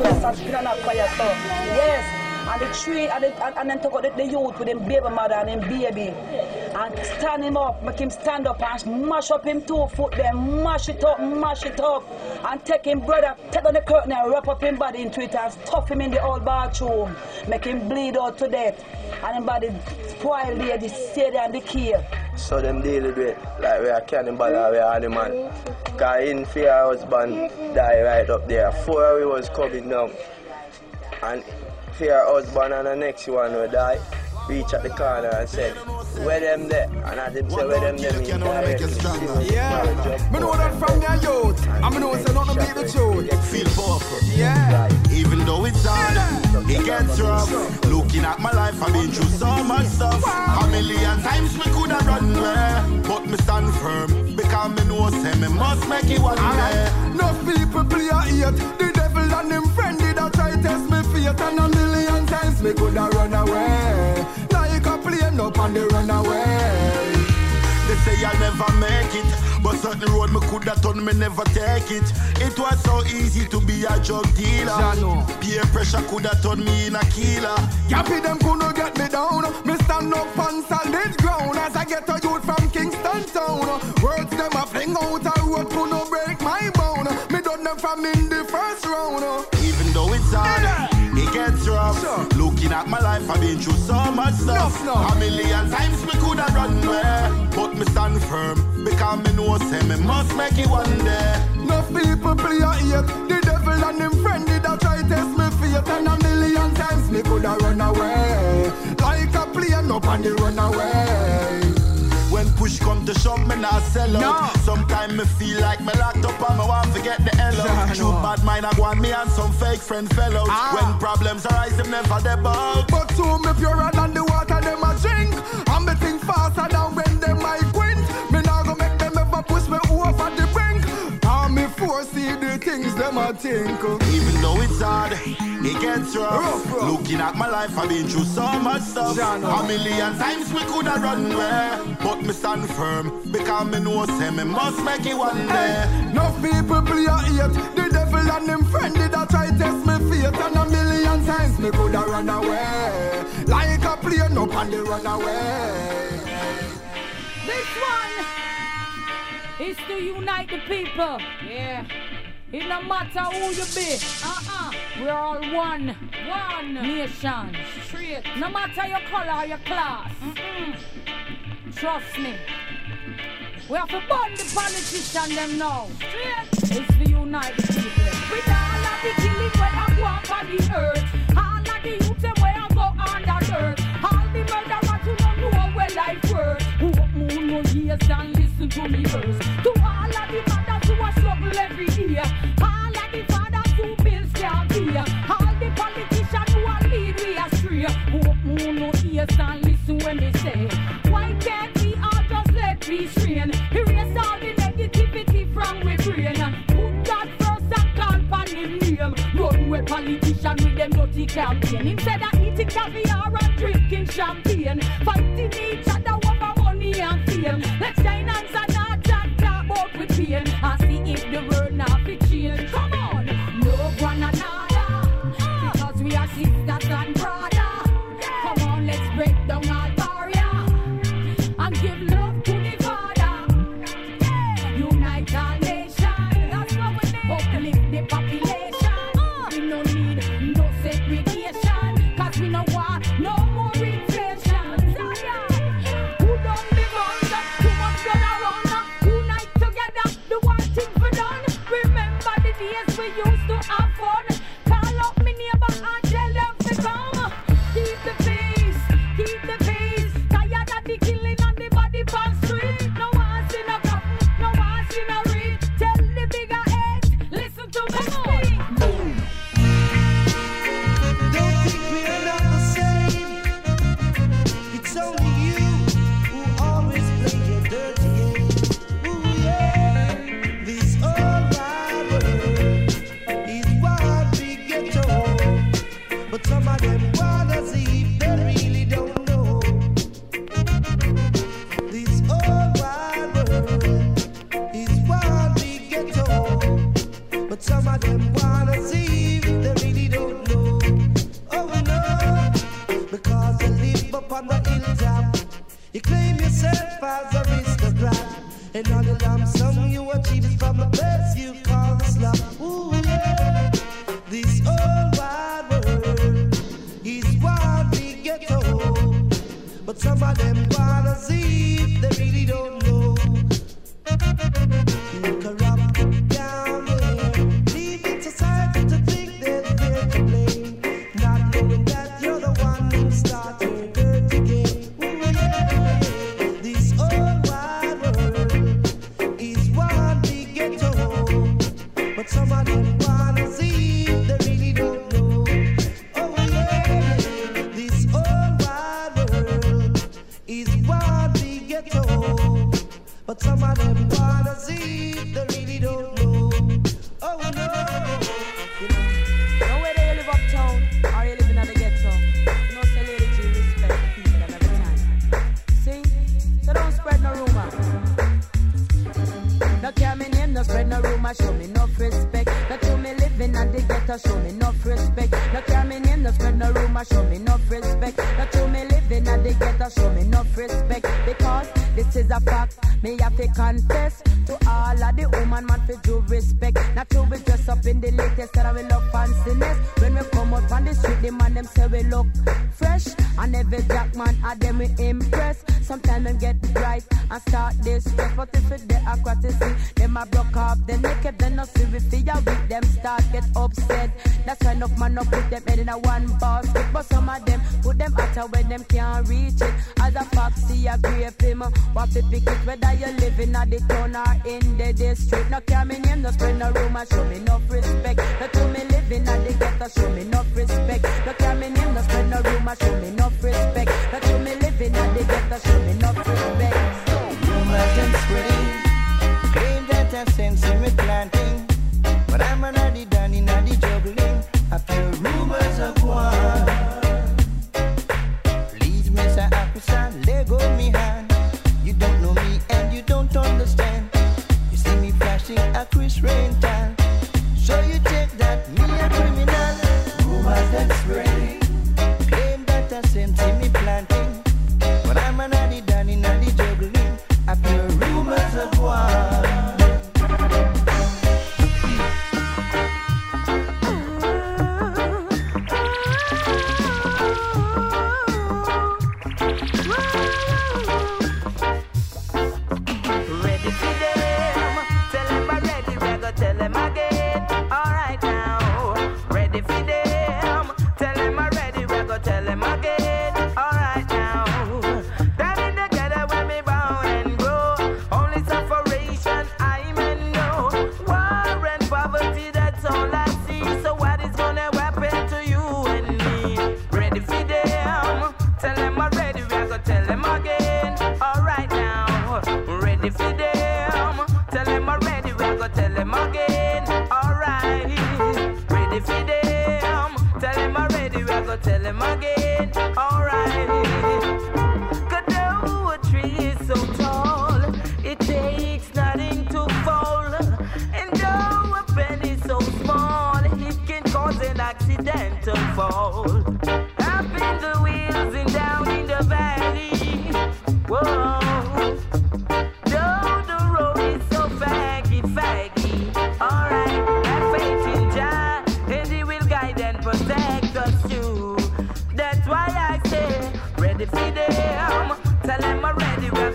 Speaker 15: Yes. And the tree, and, the, and, and then took out the, the youth with him baby mother and him baby. And stand him up, make him stand up and mash up him two foot then, mash it up, mash it up. And take him brother, take on the curtain and wrap up him body into it and stuff him in the old bathroom. Make him bleed out to death. And him body spoil there, the stadium and the key.
Speaker 16: So them deal with it like we are cannibal or we are animal. Cause in fear husband die right up there. Four we was coming down. And fear husband and the next one will die. Reach at the corner and said, where them there? And I didn't say where them there mean directly.
Speaker 17: Yeah, I know that from your youth. I know it's not to be the truth.
Speaker 18: Feel powerful. Yeah. Even though it's hard, it gets rough. Looking at my life, I've been through so much stuff. A million times me could have run away, but me stand firm because me know say me must make it one day.
Speaker 17: Enough people play a hate. The devil and him friend did a try test me faith, and a million times me could have run away. Like a plane up and they run away.
Speaker 18: They say I'll never make it, but certain road me could have done, me never take it. It was so easy to be a drug dealer. Jano. Peer pressure could have turned me in a killer.
Speaker 17: Yappy them could not get me down. Me stand up on solid ground as I get a youth from Kingston town. Words them a fling out a road could not break my bone. Me done them from in the first round.
Speaker 18: Even though it's hard, it gets rough. Sure. Looking at my life, I've been through so much stuff. No, no. A million times me could have run away, but me stand firm because me know say me must make it one day.
Speaker 17: Enough people play a hate. The devil and him friend did a try test me faith, and a million times me could have run away. Like a plane up and they run away.
Speaker 18: When push come to shove, me not sell out. No. Sometimes me feel like me locked up and me want to get the hell out. True bad mind I go on me and some fake friend fell out. Ah. When problems arise, them never debug.
Speaker 17: But to me purer than the water them a drink. And me think faster than when them might quint. Me not go make them ever push me over the brink. And me foresee the things them a think.
Speaker 18: Even though it's hard, it gets rough. rough, rough. Looking at my life, I've been through so much stuff. Jano. A million times we could have run away, but me stand firm because me know say me must make it one day.
Speaker 17: Hey, enough people play a hate. The devil and him friend did a try test me faith, and a million times me could have run away. Like a plane up and they run away.
Speaker 13: This one is to unite the people. Yeah. It no matter who you be, uh-uh, we're all one, one nation, straight. No matter your color or your class, mm-mm. Trust me. We have to burn the politician them now. Straight. It's to unite the people. With all of the killing where I go up on the earth, all of the youth them where I go under dirt, all the murderers who don't know where life works, who up moon no years and listen to me verse, to all of the mothers who unity campaign. Instead of eating caviar and drinking champagne, fighting each other over money and fame. Let's join hands and not talk talk about with pain and see if the world now fit change. Come on, no one another, because we are sisters and brothers. Come on, let's break down our barrier and give love to the Father. Unite our nation, that's what we need. Uplift the population. We no need no segregation, cause we no want no more inflation. Who don't live on that? Too much blood around us. Unite together, the one thing for done. Remember the days we used to have fun. Call up my neighbor and tell them to come. Keep the peace, keep the peace. Tired of the killing and the body on street. No one see no cop, no one see no read. Tell the bigger heads, listen to me speak.
Speaker 9: Don't think we're not the same. It's only you who always play your dirty game. Ooh yeah, this whole wide world is what we get told, but some of them wanna see they really don't know. This whole wide world is what we get told, but some of them wanna see they really don't know. Oh no, because you live up on the hilltop, you claim yourself as a aristocrat, and all the lump sum you achieve is from the best you call the slum. Ooh yeah, this whole wide world is what we get told, but some of them wanna see they really don't know. You corrupt down there, leaving society to think that they're to blame, not knowing that you're the one who started your dirty game. Ooh yeah, this whole wide world is what we get told, but some of them wanna see they really don't know. Oh yeah, this whole wide world is what we get told, but some of them wanna see they really don't know. Oh no.
Speaker 15: Now whether you live uptown or you live in the ghetto, you know say Lady G respect the people them every time. See? So don't spread no rumor. No care me name, no spread no rumor, show me no respect. No to me living at the ghetto, show me no respect. No care me name, no spread no rumor, show me no respect. No to me living at the ghetto, show me no respect. Because this is a fact, me have to confess to all of the woman man for due respect. Not to be dressed up in the latest and we look fanciness. When we come out on the street, the man them say we look fresh, and every jack man of them we impress. Sometimes them get bright and start this stress, but if it they are courtesy, them a broke up, then naked, then no see we feel weak, them start get upset. That's why enough man no put them head in a one basket, but some of them put them out when them can't reach it. As a foxy a grape him, what to pick it, whether you living at the town or in the district. No care me name, no spread no rumor, show me no respect. No to me living at the ghetto, show me no respect. No care me name, no spread no rumor, show me no respect. No to me living at the ghetto, show me no respect.
Speaker 9: Rumors them spreading, claim that I sense in me planting, but I'm already done in the juggling. I feel rumors of war. Please, Mister Officer, let go me hand. You don't know me and you don't understand. You see me flashing a Chris rental, so you take that me a criminal. Rumors that spreading, claim that I sense in me planting, but I'm already done in the juggling. I feel rumors of war.
Speaker 6: Ready for them, tell them I'm ready.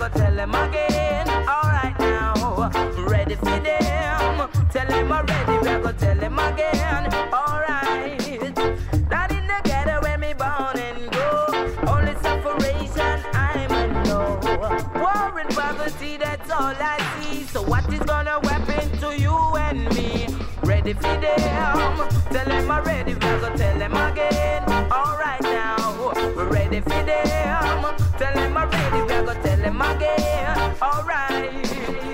Speaker 12: go tell them again. Alright now, ready for them. Tell them already, we go tell them again. Alright, that in the ghetto where me born and go. Only separation I'm in know. War and poverty, that's all I see. So what is gonna happen to you and me? Ready for them. Tell them already, we go tell them again. Alright now, we're ready for them. Tell them already, we go tell them again. Alright.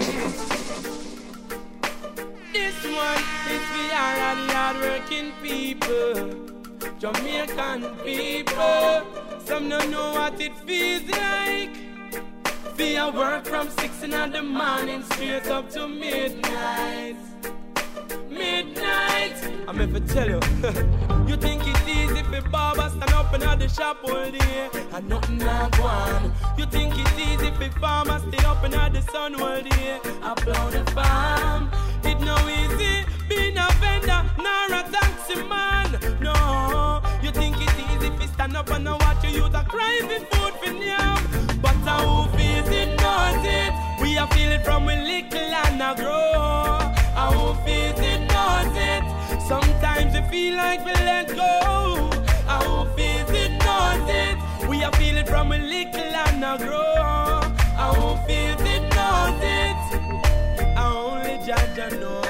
Speaker 6: This one is for all the hard-working people, Jamaican people. Some don't know what it feels like. Feel work from six in the morning straight up to midnight. Midnight. I'm ever tell you. You think it's easy for Baba stand up in the shop all day and nothing not go on. You think it's easy for farmers stay up in the sun all day and plow the farm. It no easy being a vendor nor a taxi man. No, you think it's easy for stand up and watch your youth a cry for food for yam. But how feels it knows it. We are feel it from we little and a grow. How feels it knows it. Sometimes we feel like we let go. How feels it knows it. We are feel it from we little and a grow. How feels it knows it. Only Jah know.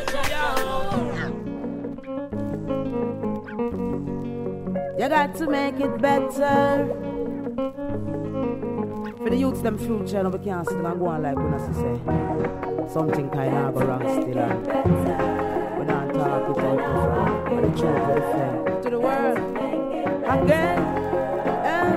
Speaker 15: You got to make it better for the youths them future. No, we can't sit and go on like we not say something kind of go wrong still. And we don't talk it out for the truth to the fair to the world again. Eh?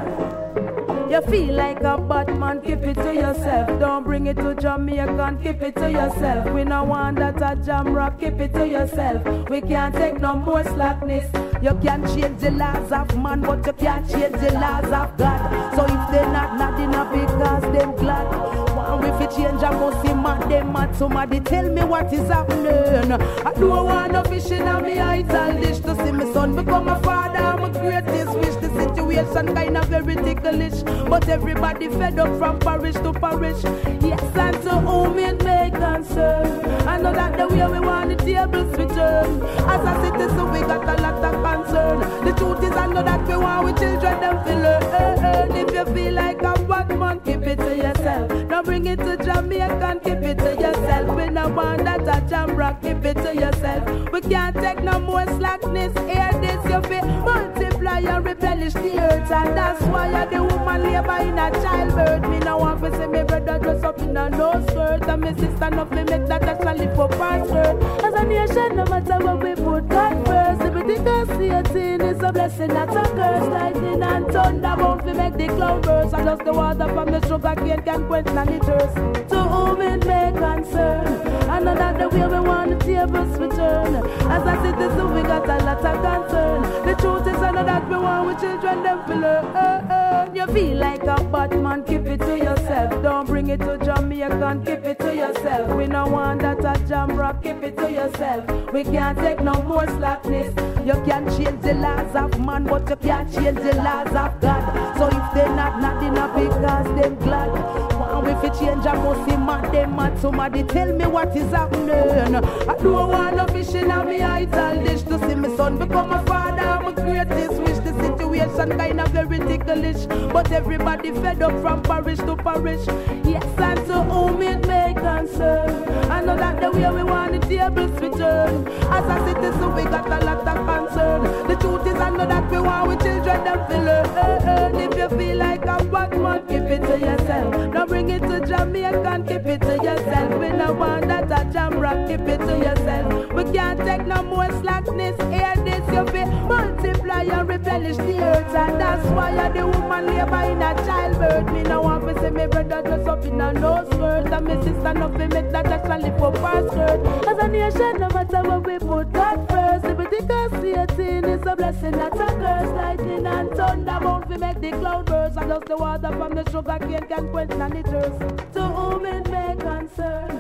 Speaker 15: You feel like a bad man, keep it to yourself. Don't bring it to Jamaica, keep it to yourself. We no want that a jam rock, keep it to yourself. We can't take no more slackness. You can change the laws of man, but you can't change the laws of God. So if they're not nothing up because them glad. One if you change, I must see man, them mad. Somebody tell me what is happening. I don't want no fish in my idol dish to see my son become a father. I'm a greatest wish. The situation kind of very ticklish, but everybody fed up from parish to parish. Yes, and to whom it may concern. I know that the way we want the tables return. As a citizen, we got a lot of concern. The truth is, I know that we want with children them to learn. If you feel like a bad man, keep it to yourself. Don't bring it to Jamaica, keep it to yourself. We no want that a jam rock, keep it to yourself. We can't take no more slackness. Hear this, you feel multiply and replenish the earth, and that's why I the woman labor in a childbirth. Me no want to see me brother dress up in a no skirt, and me sister no fi make that actually for password. As a nation, no matter what we put God first. Everything I see a thing is a blessing, not a curse. Lightning and thunder won't fi make the cloud burst, and just the water from the sugar cane can quench the thirst. To whom it may concern, I know that the way we want the tables return. As a citizen, we got a lot of concern. The truth is, I know that we want with children them fi learn. You feel like a bad man, keep it to yourself. Don't bring it to Jamaica, keep it to yourself. We no want that a jam rock, keep it to yourself. We can't take no more slackness. You can change the laws of man, but you can't change the laws of God. So if they're not nothing up because them glad. One if you change, I must see mad, them mad. Somebody tell me what is happening. I don't want no fish in my idol dish to see my son become a father. I'm a greatest wish. The situation kind of very ticklish, but everybody fed up from parish to parish. Yes, and to whom it may concern. I know that the way we want the tables return. As a citizen, we got a lot of concern. The truth is, I know that we want with children them to learn. If you feel like a bad man, keep it to yourself. Don't bring it to Jamaica, keep it to yourself. We no want that a jam rock, keep it to yourself. We can't take no more slackness. Hear this, you feel multiply and replenish the earth, and that's why I the woman labor in a childbirth. Me no want to see me brother dress up in a no skirt, and me sister no fi make that actually for password. As a nation, no matter what we put God first. Everything I see a thing is a blessing, not a curse. Lightning and thunder won't fi make the cloud burst, and just the water from the sugar cane can quench the thirst. To whom it may concern.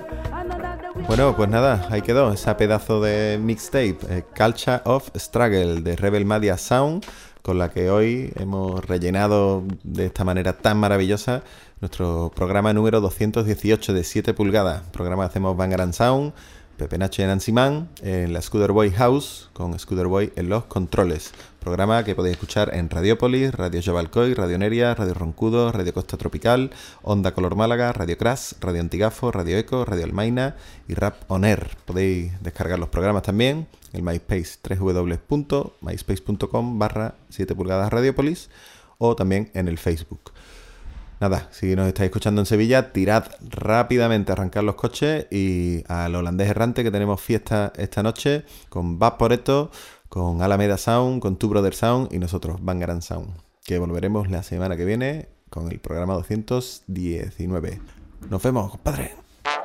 Speaker 2: Bueno, pues nada, ahí quedó esa pedazo de mixtape, eh, Culture of Struggle de Rebel Media Sound, con la que hoy hemos rellenado de esta manera tan maravillosa nuestro programa número doscientos dieciocho de siete pulgadas. Programa que hacemos Banger and Sound, Pepe Nacho y Nancy Man, en la Scooter Boy House, con Scooter Boy en los controles. Programa que podéis escuchar en Radiópolis, Radio Jabalcoy, Radio Neria, Radio Roncudo, Radio Costa Tropical, Onda Color Málaga, Radio Crash, Radio Antigafo, Radio Eco, Radio Almaina y Rap On Air. Podéis descargar los programas también en el MySpace, doble u doble u doble u punto myspace punto com barra siete pulgadas Radiópolis, o también en el Facebook. Nada, si nos estáis escuchando en Sevilla, tirad rápidamente a arrancar los coches y al holandés errante, que tenemos fiesta esta noche con Vaporetto, con Alameda Sound, con Two Brother Sound y nosotros, Banger and Sound, que volveremos la semana que viene con el programa doscientos diecinueve. Nos vemos, compadre.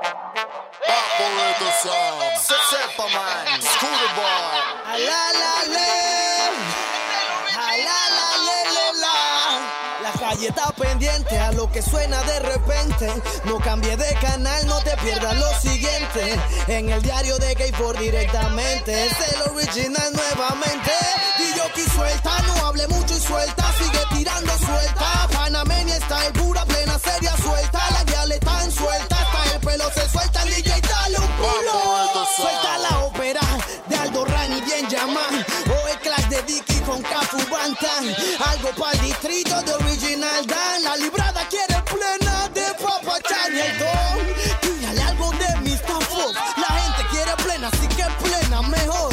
Speaker 19: Calle está pendiente a lo que suena de repente. No cambie de canal, no te pierdas lo siguiente. En el diario de Gay por directamente. Es el original nuevamente. Y yo aquí suelta, no hable mucho y suelta. Sigue tirando suelta. Panameña está en pura plena seria suelta. La guiale tan suelta, hasta el pelo se suelta. El D J dale un culo. Suelta la ópera de Aldo Rani bien llamado. O el clash de Dicky con Cafu Bantan. Algo para el distrito de original Dan. La librada quiere plena de Papa Chan y el Don. Tírale algo de mister Fox. La gente quiere plena, así que plena mejor.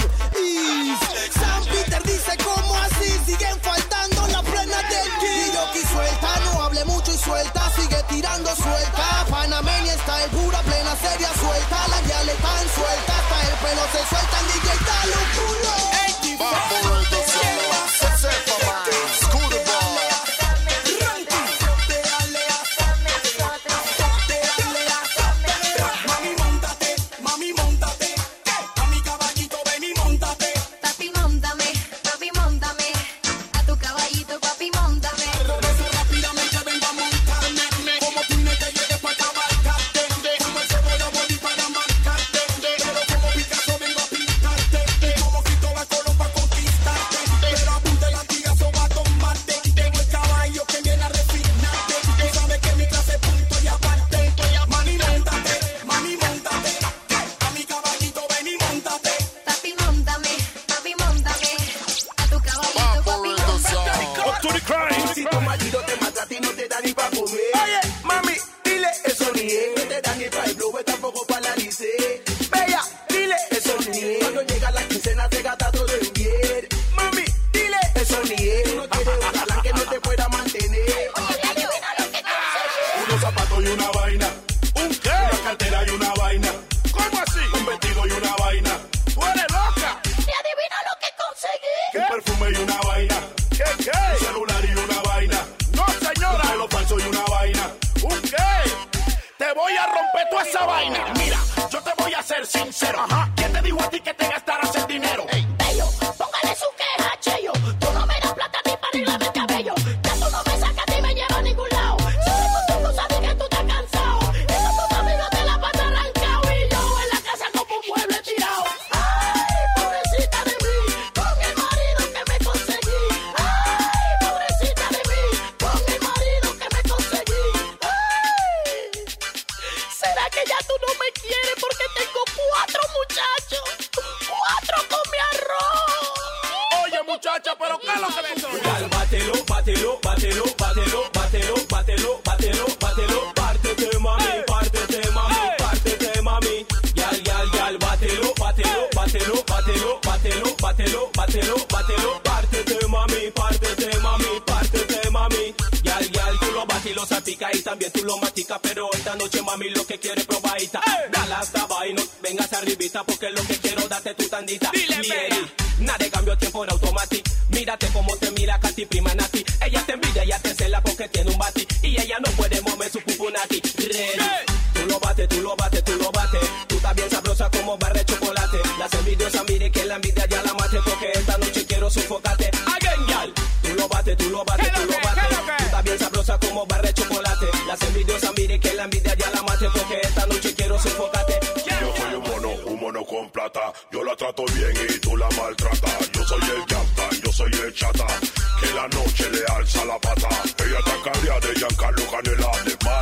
Speaker 19: Y San Peter dice como así. Siguen faltando las plenas del King. Y yo aquí suelta, no hable mucho y suelta. Sigue tirando suelta. Panameña está en pura plena seria suelta. La guiale tan suelta, hasta el pelo se suelta. El D J dale un culo.
Speaker 20: Que la noche le alza la pata. Ella está cabreada de Giancarlo Canela. De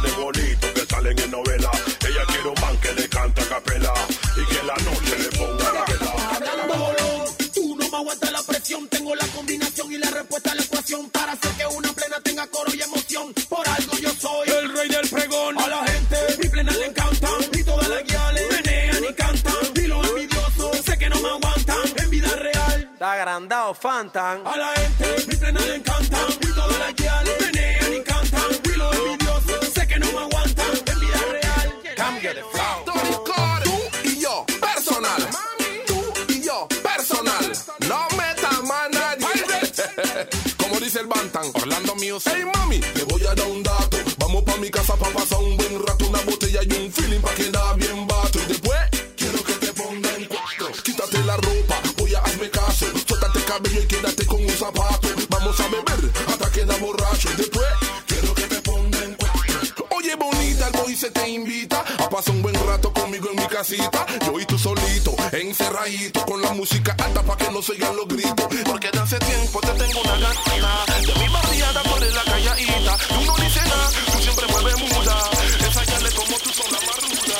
Speaker 20: agrandado fantan.
Speaker 21: A la gente, mi plena le encantan. Y todas las guías le menean y cantan. Y los envidiosos, sé que no me aguantan. En vida real,
Speaker 20: come get it flow.
Speaker 22: Tú y yo, personal. Tú y yo, personal. No metas más nadie. Como dice el Bantan, Orlando Music. Hey mami, te voy a dar un dato. Vamos pa' mi casa pa' pasar un buen rato. Una botella y un feeling pa' quedar bien vato. Y después, quiero que te ponga en cuatro. Quítate la ropa, voy a hazme caso. Suéltate el cabello y quédate con un zapato. Vamos a beber hasta quedar borracho. Y después, quiero que te ponga en cuatro. Oye bonita, el boy se te invita a pasar un buen rato conmigo en mi casita. Yo y tú solito, encerradito, con la música alta pa' que no se oigan los gritos. Porque de hace tiempo te tengo una gana de mi barriada por la calladita. Tú no dices nada, tú siempre mueves muda. Ensayarle como tú son la más ruda.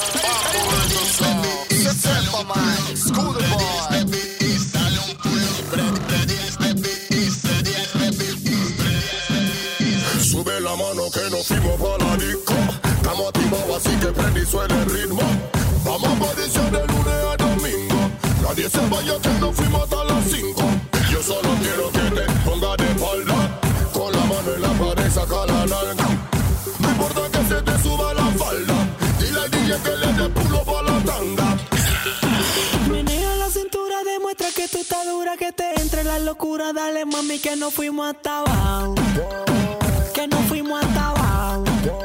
Speaker 22: Sube la mano que nos fuimos pa' la disco. Estamos activados así que prende y suena el ritmo. Vamos a aparecer de lunes a domingo. Nadie se vaya que nos fuimos hasta las cinco. Yo solo quiero que te ponga de espalda. Con la mano en la pared saca la nalga. No importa que se te suba la falda. Dile al D J que le dé pulo pa' la tanga.
Speaker 23: Menea la cintura, demuestra que tú estás dura. Que te entre la locura, dale mami que no fuimos hasta abajo. Que no fuimos hasta abajo.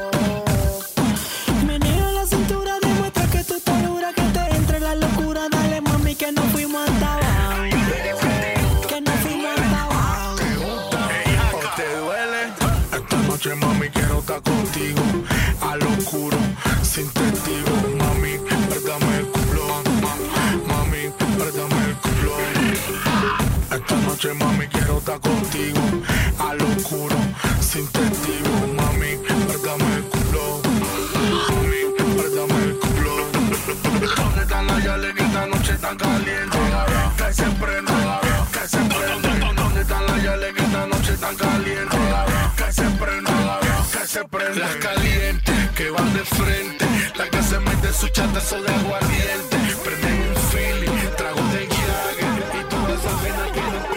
Speaker 23: Menea la cintura, demuestra que tú estás dura. Que te entre la locura, dale mami que no fuimos hasta abajo. Que no fuimos hasta abajo.
Speaker 22: ¿Te duele? Esta noche mami quiero estar contigo. A lo oscuro, sin testigo. Mami, perdame el culo. Mami, perdame el culo. Esta noche mami quiero estar contigo. A lo oscuro, sin testigo. Mami, perdame el culo. Mami, perdame el culo. ¿Dónde están las yales que esta noche tan caliente? Que se prende, que se prende. ¿Dónde están las yales que esta noche tan caliente? Que se prende, que se prende. Las calientes que van de frente. La que se mete su chatazo de aguardiente. Prenden un feeling, trago de Jagger. Y todas esas venas que no.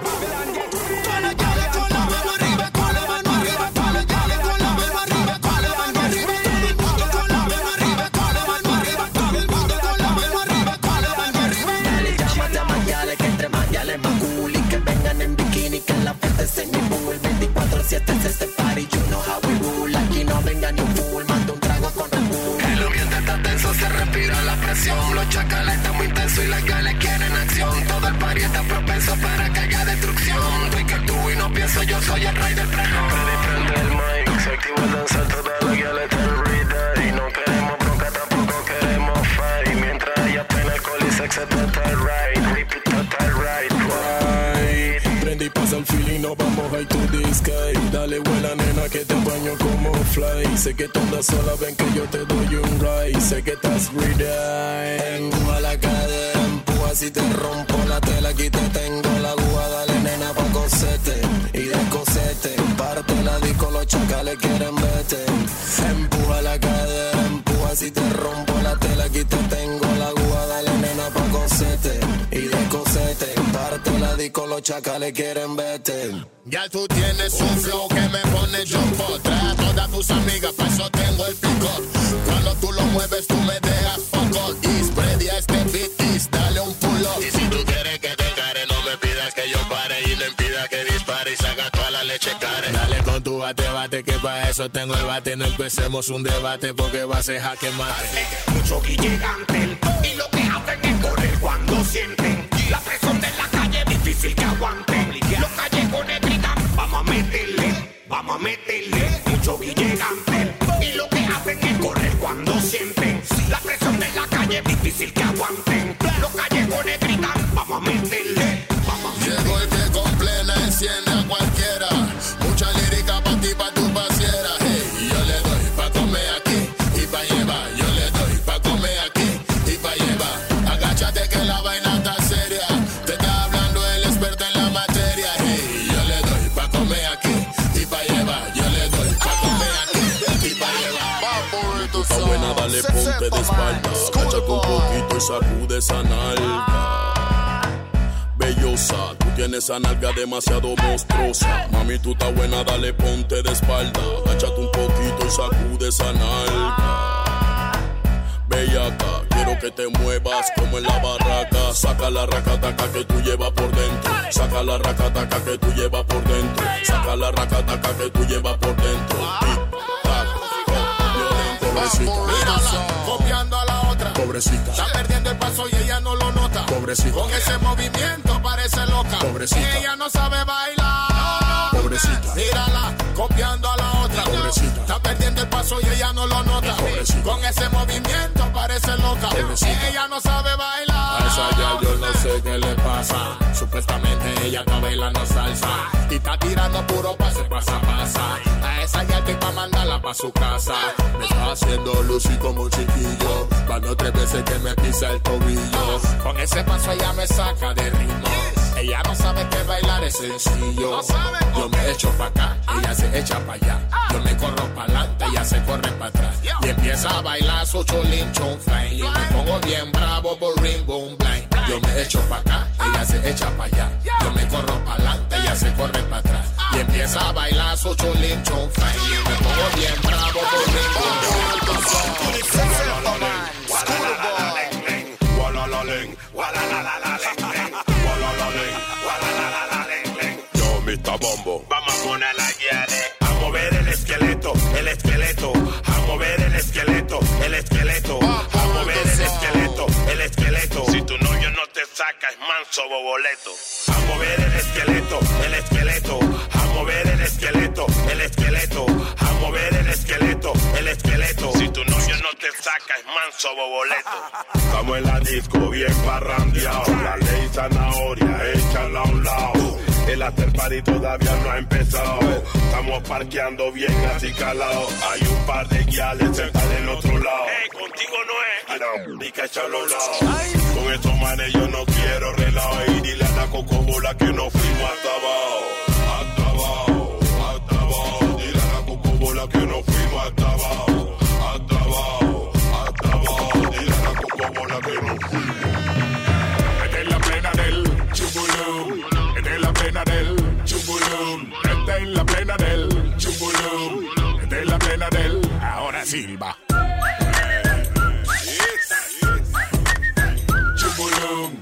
Speaker 12: veinticuatro siete es este party, you know how we rule. Aquí no venga ni un fool, manda un trago con Red Bull.
Speaker 22: El ambiente está tenso, se respira la presión. Los chacales están muy intensos y las gales quieren acción. Todo el party está propenso para que haya destrucción. Tú y que tú y no pienso, yo soy el rey del pregón. Prende el mic, se activa el danzar, todas las gales están ready. Y no queremos bronca, tampoco queremos fight. Mientras haya pena, alcohol y sexo, total right. Repeat, total right, right. Prende y pasa el feeling, no vamos high to the sky. Dale buena nena que te baño como fly. Sé que tú andas sola, ven que yo te doy un ride. Sé que estás ready.
Speaker 12: Empuja la cadera, empuja si te rompo la tela. Aquí te tengo la aguja, dale nena pa' cosete. Y de cosete, parte la disco, los chacales quieren verte. Empuja la cadera, empuja si te rompo la tela. Aquí te tengo la aguja, dale nena pa' cosete. Y de cosete, parte la disco, los chacales quieren verte.
Speaker 22: Ya tú tienes un flow que me pone jumbo. Trae a todas tus amigas, pa' eso tengo el pick-up. Cuando tú lo mueves, tú me dejas foco. Y spread a este beat, y dale un pull-up. Y si tú quieres que te care, no me pidas que yo pare. Y no impida que dispare y saca toda la leche care. Dale con tu bate, bate, que pa' eso tengo el bate. No empecemos un debate porque va a ser jaque mate.
Speaker 21: Mucho guillegante y lo que hacen es correr cuando sienten la presión de la calle, difícil que aguanten. Los callejones gritan, vamos a meterle, vamos a meterle. Mucho guillegante y lo que hacen es correr cuando sienten la presión de la calle, difícil que aguanten. Los callejones gritan, vamos a meterle, vamos a meterle.
Speaker 22: Llegó el que con plena enciende a cualquiera. Mucha lírica pa' ti, pa' tu pasiera. Hey, yo le doy pa' comer aquí y pa' llevar. Yo le doy pa' comer aquí y pa' llevar. Agáchate que la vaina está seria. Te está hablando el experto en la materia. Hey, yo le doy pa' comer aquí y pa' llevar. Yo le doy pa' comer aquí y pa' llevar.
Speaker 7: Está buena, dale ponte de espalda. Cáchate un poquito y sacude esa nalga.
Speaker 3: bellosa. Tú tienes esa nalga demasiado monstruosa. Mami, tú estás buena, dale, ponte de espalda. Agáchate un poquito y sacude esa nalga. Bellaca, quiero que te muevas como en la barraca. Saca la racataca que tú llevas por dentro. Saca la racataca que tú llevas por dentro. Saca la racataca que tú llevas por dentro. Tic, tac, violento, pobrecita.
Speaker 4: Copiando a la otra.
Speaker 3: Pobrecita.
Speaker 4: Está perdiendo el paso y ella no lo nota.
Speaker 3: Pobrecita.
Speaker 4: Con ese movimiento parece loca.
Speaker 3: Pobrecita.
Speaker 4: Ella no sabe bailar.
Speaker 3: Pobrecita.
Speaker 4: Mírala, copiando a la otra.
Speaker 3: Pobrecita.
Speaker 4: Está perdiendo el paso y ella no lo nota.
Speaker 3: Pobrecita.
Speaker 4: Con ese movimiento parece loca.
Speaker 3: Pobrecita.
Speaker 4: Ella no sabe bailar.
Speaker 3: A esa ya yo no sé qué le pasa.
Speaker 4: Supuestamente ella está bailando salsa y está tirando puro pase, pasa, pasa. A esa ya estoy pa' mandarla pa' su casa.
Speaker 3: Me está haciendo lucir como un chiquillo. Cuando tres veces que me pisa el tobillo.
Speaker 4: Con ese paso ella me saca de ritmo. Ella no sabe que bailar es sencillo. Yo me echo pa' acá, ella se echa pa' allá. Yo me corro pa' adelante, ella se corre pa' atrás. Y empieza a bailar su cholín chon fly. Yo me pongo bien bravo por ring boom blind. Yo me echo pa' acá, ella se echa pa' allá. Yo me corro pa' adelante, ella se corre pa' atrás. Y empieza a bailar su cholín chon fly. Yo me pongo bien bravo por ring boom blind.
Speaker 22: Yo, mister Bombo. Vamos a poner la guía de a mover el esqueleto, el esqueleto, a mover el esqueleto, el esqueleto, a mover el esqueleto, el esqueleto. Si tu novio no te saca, es manso boboleto. A mover el esqueleto, el esqueleto, a mover el esqueleto, el esqueleto, a mover el esqueleto, el esqueleto. Si tu novio no te saca, es manso boboleto. Estamos en la disco bien parrandeado, la ley zanahoria, échala a un lado. El after party todavía no ha empezado. Estamos parqueando bien así calado. Hay un par de guiales sentadas del otro lado. Hey, contigo no es. Ni que echarlo a un lado. Con estos manes yo no quiero relajo. Y dile a la cocobola que no fuimos hasta abajo. Hasta abajo, hasta abajo. Dile a la cocobola que no fuimos hasta abajo. Hasta abajo, hasta abajo. Dile a la cocobola que no fuimos.
Speaker 4: Esta es la plena del chumbulum. Esta es la plena del chumbulum. Esta es la plena del chumbulum. Esta es la plena del. Ahora silba. Chumbulum.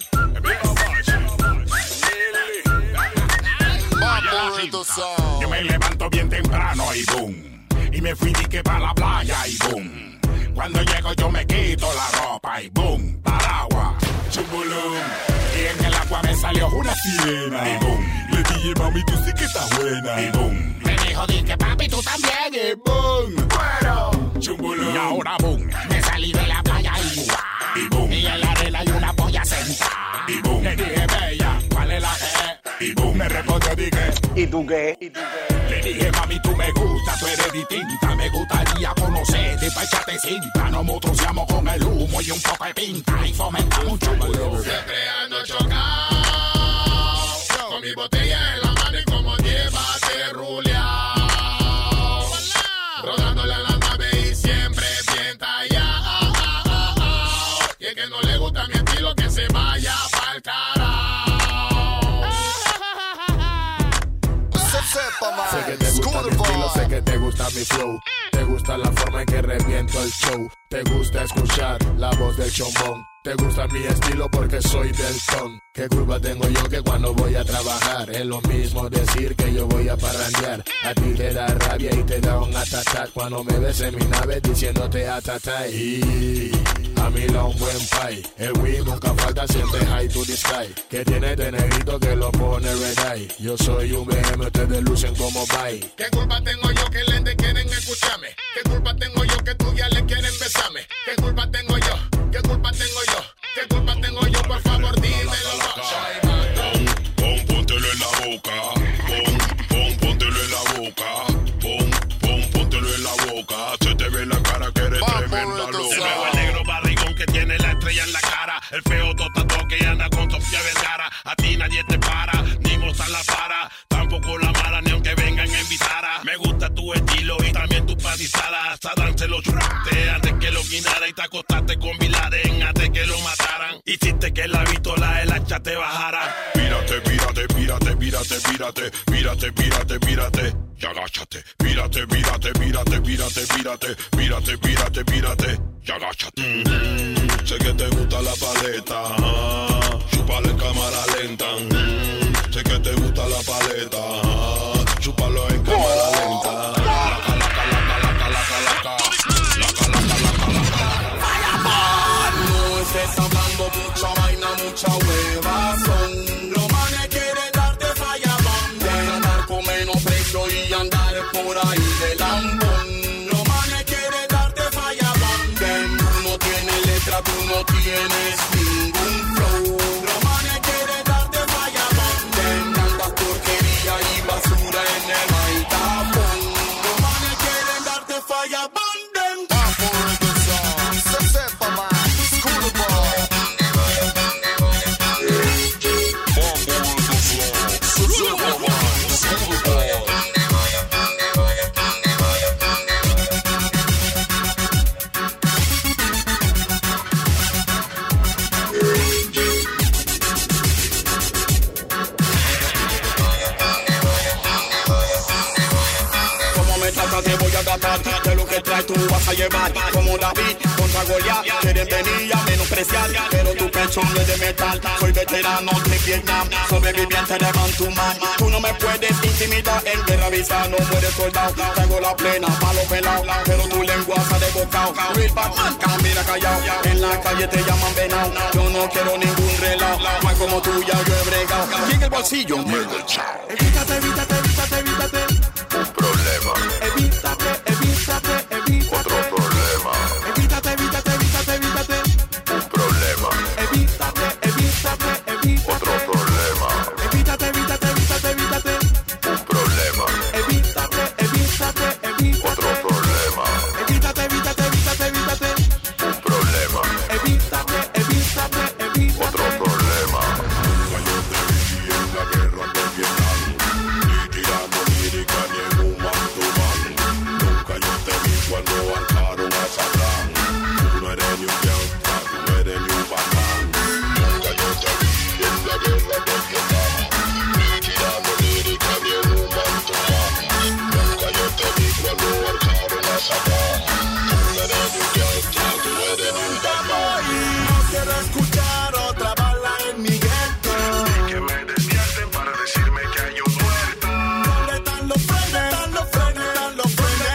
Speaker 4: Yo me levanto bien temprano y boom. Y me fui dique para la playa y boom. Cuando llego yo me quito la ropa y boom. Paraguas. Chumbulum. Y en el agua me salió una sirena. Y boom. Le dije, mami, tú sí que estás buena. Y boom. Me dijo, dije, papi, tú también. Y boom. Bueno. Chumbulum. Y ahora boom. Me salí de la playa y guau. Y boom. Y en la arena hay una polla sentada. Y boom. Le dije, bella, ¿cuál es la que? Y boom. Me respondió, dije, ¿y tú qué? ¿Y tú qué? Le dije, mami, tú me gusta, tú eres distinta. Me gustaría conocerte, pa' echarte cinta. Nos motroceamos con el humo y un poco de pinta. Y fomentamos un chumbulum. Siempre ando chocado, con mi botella en la mano y como llévate ruleado. Rodándole a la nave y siempre bien tallado. Y el que no le gusta mi estilo, que se vaya pa'l carajo. Sé que te gusta mi estilo, sé que te gusta mi flow. Te gusta la forma en que reviento el show. Te gusta escuchar la voz del chombón. Te gusta mi estilo porque soy del ton. ¿Qué culpa tengo yo que cuando voy a trabajar? Es lo mismo decir que yo voy a parrandear. A ti te da rabia y te da un atatat cuando me ves en mi nave diciéndote atatay. Y a mí la un buen pay. El Wii nunca falta, siempre high to the sky. Que tiene de negrito que lo pone red eye. Yo soy un B M, ustedes lucen como bye. ¿Qué culpa tengo yo que lentes quieren escucharme? ¿Qué culpa tengo yo que tú ya le quieren besarme? ¿Qué culpa tengo yo? ¿Qué culpa tengo yo? ¿Qué culpa tengo yo? Por favor, dímelo.
Speaker 22: Pon, póntelo en la boca. Pon, pon, póntelo en la boca. Pon, pon, póntelo en la boca. Se te ve en la cara que eres tremenda loca. El nuevo el negro barrigón que tiene la estrella en la cara. El feo totato que anda con Sofía Vergara. A ti nadie te para, ni Mozart la para. Tampoco la mala, ni aunque vengan a invitar. Me gusta tu estilo y también tu padizada. Saddam se lo churaste antes que lo guinara. Y te acostaste con Bin Laden antes que lo mataran. Hiciste que la pistola el hacha te bajara. Mira
Speaker 4: mírate, mírate, mírate, mírate, mírate. Y agáchate, mírate, mírate, mírate, mírate, mírate, mírate, mírate, mírate. Y agáchate. Mm-hmm. Sé que te gusta la paleta, ah, chúpalo en cámara lenta. Mm-hmm. Sé que te gusta la paleta, ah, chúpalo en cámara lenta. Laca, laca, laca, laca, laca, laca. Laca, laca, laca, laca, laca.
Speaker 21: No estés hablando mucha vaina, mucha hueva. Son los manes quieren darte falla, van a andar con menos precio y andar por ahí de lambón. Los manes quieren darte falla, van. Tú no tienes letra, tú no tienes ningún flow. Los manes quieren darte falla, van. Tantas porquería y basura en el micrófono. Los manes quieren darte falla, van. Te voy a tratar de lo que traes tú vas a llevar. Como David contra Goliat, quieren venir a menospreciar, pero tu pecho no es de metal. Soy veterano de Vietnam, sobreviviente de Bantuman. Tú no me puedes intimidar, en guerra avisa no mueres soldado. Traigo la plena, palo pelado, pero tu lengua se ha desbocado. Real Batman, mira callado, en la calle te llaman venado. Yo no quiero ningún relajo, más como tú ya yo he bregado. Y en el bolsillo, evítate, evítate, evítate, evítate.
Speaker 4: Un problema.
Speaker 21: Evítate, evítate, evítate.
Speaker 4: Otro problema.
Speaker 21: Evítate, evítate, evítate, evítate.
Speaker 4: Un problema.
Speaker 21: Evítate, evítate, evítate.
Speaker 4: Otro problema.
Speaker 21: Evítate, evítate, evítate, evítate.
Speaker 4: Un problema.
Speaker 21: Evítate, evítate, evítate.
Speaker 4: Otro problema.
Speaker 21: Evítate, evítate, evítate, evítate.
Speaker 4: Un problema.
Speaker 21: Evítate, evítate, evítate.
Speaker 4: Otro problema. Cuando te vi en la guerra de Vietnam, ni tirando lírica ni en un man to man. Nunca yo te vi cuando armaron a Saddam. Tú no eres ni un gangsta, tú no eres ni un Batman. Nunca yo te vi en la guerra de Vietnam, ni tirando lírica ni en un man to man. Nunca yo te vi cuando armaron a Saddam. Tú no eres ni un gangsta, tú no eres ni un Batman.
Speaker 21: No quiero escuchar otra bala en mi gueto.
Speaker 4: Y que me despierten para decirme que hay un muerto.
Speaker 21: ¿Dónde están los frenes? ¿Están los frenes? ¿Están los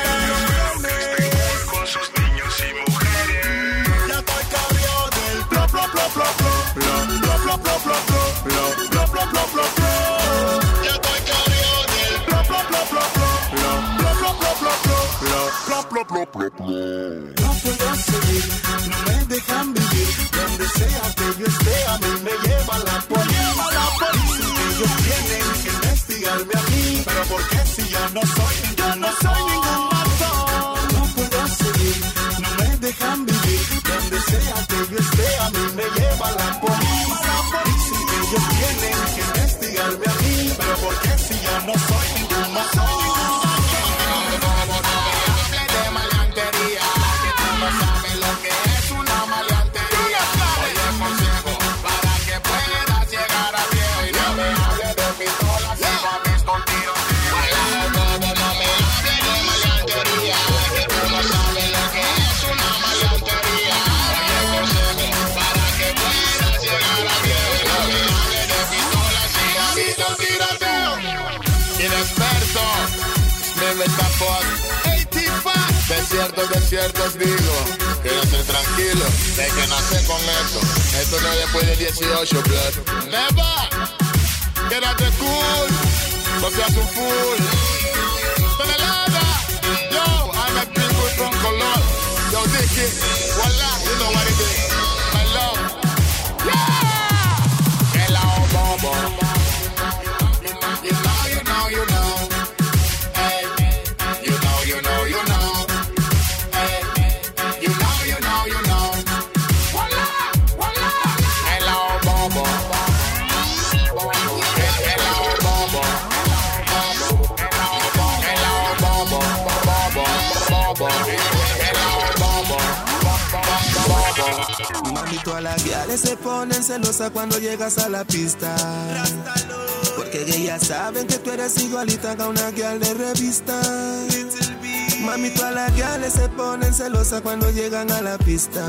Speaker 21: frenes?
Speaker 4: Este gol con sus niños y mujeres.
Speaker 21: Ya estoy cabreado del plo, plo, plo, plo, plo, plo, plo, plo, plo, plo, plo, plo, plo, plo, plo, plo. Ya estoy cabreado del plo, plo, plo, plo, plo, plo, plo, plo, plo, plo, plo, plo, plo, plo, plo. No puedo seguir, no me dejan vivir. Donde sea que yo esté, a mí me lleva la policía. Ellos tienen que investigarme a mí, pero ¿por qué si yo no soy, yo no soy ningún matón? No puedo seguir, no me dejan vivir. Donde sea que yo esté, a mí me lleva la policía. Ellos tienen que investigarme a mí, pero ¿por qué si yo no soy ningún matón? De maleantería, que tú no sabes lo que es una maleantería. Oye, consejo, para que puedas llegar a viejo y no me hables de pistolas y mames con tiros. No, no, no me hables de maleantería, que tú no sabes lo que es una maleantería. Oye, consejo, para que puedas llegar a viejo y no me hables de pistolas y mames con tiroteo. Inexperto, me tapó. De cierto, de cierto os digo, quédate tranquilo, de que nací con esto. Esto no es después de dieciocho, blood. Never, quédate cool, no seas un fool. Tonelada, yo, I'm a people from Colón. Yo, Dicky, voila, you know what it is. My love, yeah. Hello, bobo. You know, you know, you know. Hey, you know, you know, you know.
Speaker 1: Mami, todas las guiales se ponen celosas cuando llegas a la pista. Porque Porque ellas saben que tú eres igualita que una girl de revista. Mami, todas las girls se ponen celosas cuando llegan a la pista.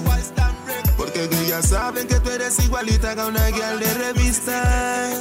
Speaker 1: Porque ellas saben que tú eres igualita que una girl de revista.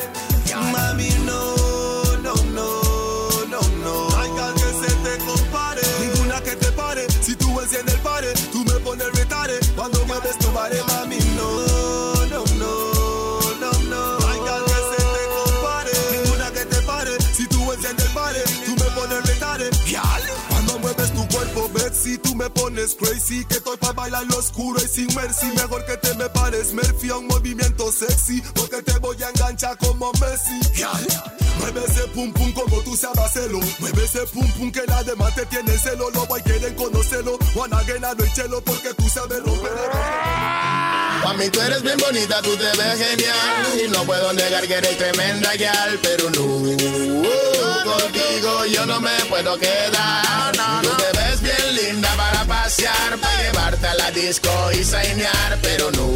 Speaker 1: Mami, no, no, no, no, no. Hay que se te compare. Ninguna que te pare. Si tú enciendes el pare, tú me pones retare. Cuando mueves tu pare, mami, no, no, no, no, no. Hay que se te compare. Ninguna que te pare. Si tú enciendes el pare, tú me pones retare. Cuando mueves tu cuerpo, Betsy, tú me pones crazy. Que estoy pa' bailar lo oscuro y sin mercy. Mejor que te me pares, Murphy, a un movimiento sexy. Porque te voy a enganchar como Messi. Mueve ese pum pum como tú sabes hacerlo. Mueve ese pum pum que la demás te tiene celo. Los boys quieren conocerlo. Juana Guenado y Chelo porque tú sabes romper el...
Speaker 18: Mami, tú eres bien bonita, tú te ves genial. Y no puedo negar que eres tremenda gal. Pero no, uh, contigo yo no me puedo quedar. Tú te ves bien linda para pasear, para llevarte a la disco y sainear. Pero no,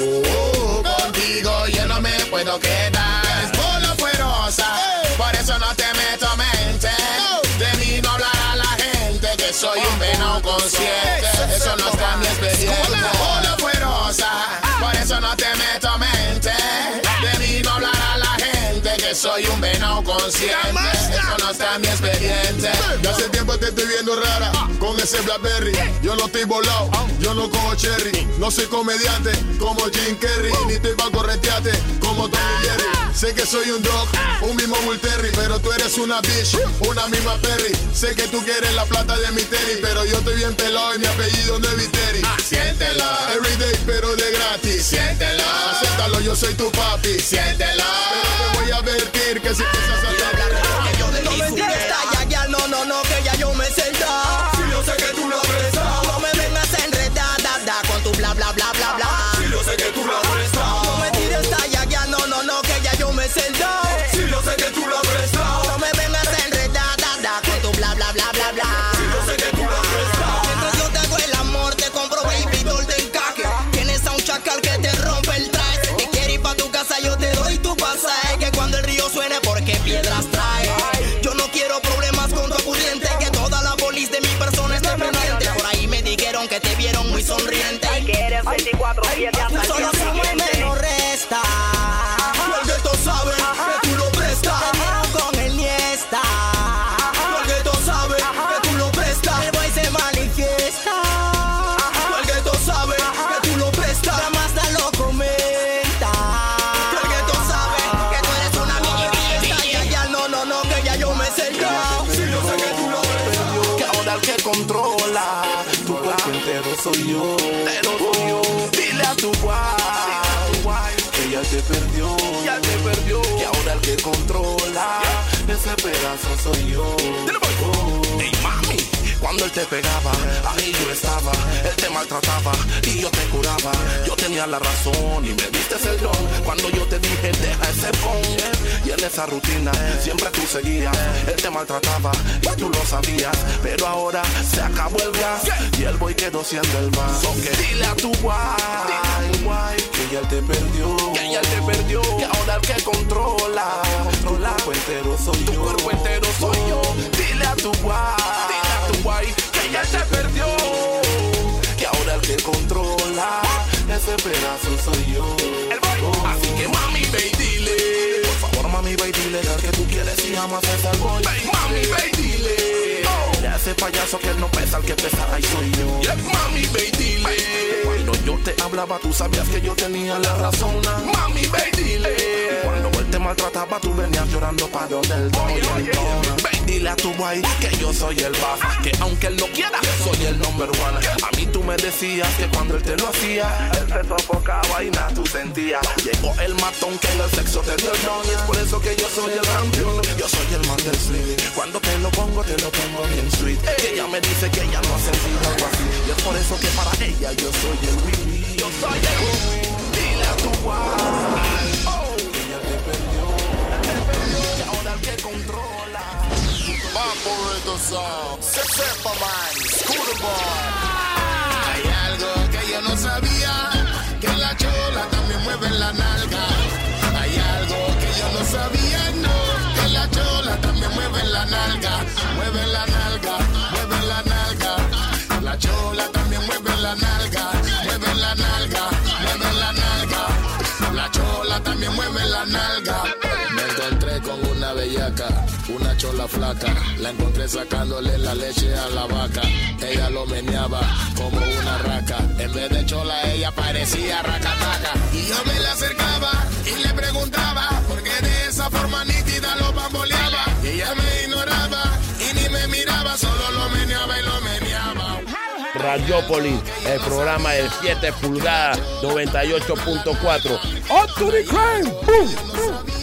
Speaker 18: uh, contigo yo no me puedo quedar. Es polo fuerosa, por eso no te meto mente. De mí no hablará la gente que soy un venado consciente. Eso no está en mi expediente. Polo fuerosa, por eso no te meto mente. De mí no hablará la gente que soy un venado consciente. Eso no está en mi expediente.
Speaker 5: Ya hace tiempo te estoy viendo rara con ese Blackberry. Yo no estoy volado, yo no cojo cherry. No soy comediante como Jim Carrey, ni estoy pa' corretearte como Tommy Jerry. Sé que soy un dog, un mismo Bull Terry, pero tú eres una bitch, una misma Perry. Sé que tú quieres la plata de mi tenis, pero yo estoy bien pelado y mi apellido no es Viteri.
Speaker 18: Siéntelo,
Speaker 5: everyday pero de gratis.
Speaker 18: Siéntelo,
Speaker 5: acéptalo, yo soy tu papi.
Speaker 18: Siéntelo,
Speaker 5: pero te voy a advertir que si empiezas a
Speaker 19: que yo de mi fiesta, ya, ya, no, no, no, que ya yo me senta.
Speaker 1: Si yo sé que tú la prestas.
Speaker 19: No me vengas a enredar, da, da, con tu bla, bla, bla, bla, bla.
Speaker 1: Si yo sé que tú la prestas.
Speaker 19: No me tires esta, ya, ya, no, no, no, que ya yo me senta.
Speaker 1: Si yo sé que tú la prestas.
Speaker 19: No me vengas a enredar, da, da, con tu bla, bla, bla, bla, bla.
Speaker 1: Si yo sé que tú la prestas.
Speaker 19: Mientras yo te hago el amor, te compro baby doll de encaje. Tienes a un chacal que te rompe el traje. Si quieres ir pa' tu casa, yo te doy tu pasaje. Que cuando el río suene, porque piedras trae. Yo no quiero problemas con tu acudiente. Que toda la polis de mi persona esté pendiente. Por ahí me dijeron que te vieron muy sonriente.
Speaker 6: Que eres veinticuatro siete hasta el
Speaker 19: Solo
Speaker 6: día
Speaker 19: como
Speaker 6: siguiente.
Speaker 19: me no resta.
Speaker 1: El gueto sabe que tú lo prestas.
Speaker 19: Con el niesta.
Speaker 1: El gueto sabe que tú lo prestas.
Speaker 19: El boy se manifiesta.
Speaker 1: El gueto sabe que tú lo prestas.
Speaker 19: La Mazda lo comenta.
Speaker 1: El gueto sabe
Speaker 19: que tú eres una mini fiesta. Ya, ya, no, no, no, que ya yo me he sentado.
Speaker 1: Si yo sé que tú lo prestas.
Speaker 18: que ahora el que controla tu cuerpo entero soy yo. Pero soy yo. Dile a tu guay que ya te perdió. Ya te perdió. Que ahora el que controla ese pedazo soy yo. Oh. Ey, mami, cuando él te pegaba, ahí yo estaba. Él te maltrataba y yo te curaba. Yo tenía la razón y me diste el don. Cuando yo te dije deja ese phone. Y en esa rutina siempre tú seguías. Él te maltrataba y tú lo sabías. Pero ahora se acabó el gas y el boy quedó siendo el más. So que dile a tu guay que ya te perdió. Que ya te perdió. Que ahora el que controla tu cuerpo entero soy yo. Tu cuerpo entero soy yo. Dile a tu guay, dile a tu guay que ya te perdió. Que ahora el que controla ese pedazo soy yo. El boy. Oh. Así que mami ve y dile, por favor mami ve y dile que tú quieres y amas a ese boy. Hey, mami ve y dile, oh. Ya ese payaso que él no pesa, el que pesa ahí soy yo. Yeah, mami ve y dile, cuando yo te hablaba tú sabías que yo tenía la razón. Mami ve y dile, y cuando él te maltrataba tú venías llorando para donde él doy. Ve y dile a tu boy que yo soy el baja, que aunque él no quiera soy el number one. A mí tú me decías que cuando él te lo hacía él se sofocaba y nada tú sentías. Llegó el matón que en el sexo te dio el don y es por eso que yo soy el campeón. Yo soy el man del street. Cuando te lo pongo te lo pongo bien sweet. Que ella me dice que ella no ha sentido algo así y es por eso que para ella yo soy el win. Yo soy el win. Dile a tu guay oh, que ella te perdió. Te perdió. Que ahora el que controla
Speaker 5: Vaporito Sound, se sepa man, School Boy.
Speaker 18: Hay algo que yo no sabía, que la chola también mueve la nalga. Hay algo que yo no sabía.
Speaker 5: La chola también mueve la nalga, mueve la nalga, mueve la nalga. La chola también mueve la nalga. Me encontré con una bellaca, una chola flaca. La encontré sacándole la leche a la vaca. Ella lo meneaba como una raca. En vez de chola ella parecía racataca. Y yo me le acercaba y le preguntaba por qué de esa forma nítida lo bamboleaba. Y ella me ignoraba y ni me miraba, solo lo meneaba y lo meneaba.
Speaker 8: Radiópolis, el programa de siete pulgadas, noventa y ocho punto cuatro. Up to the crime. Boom, boom.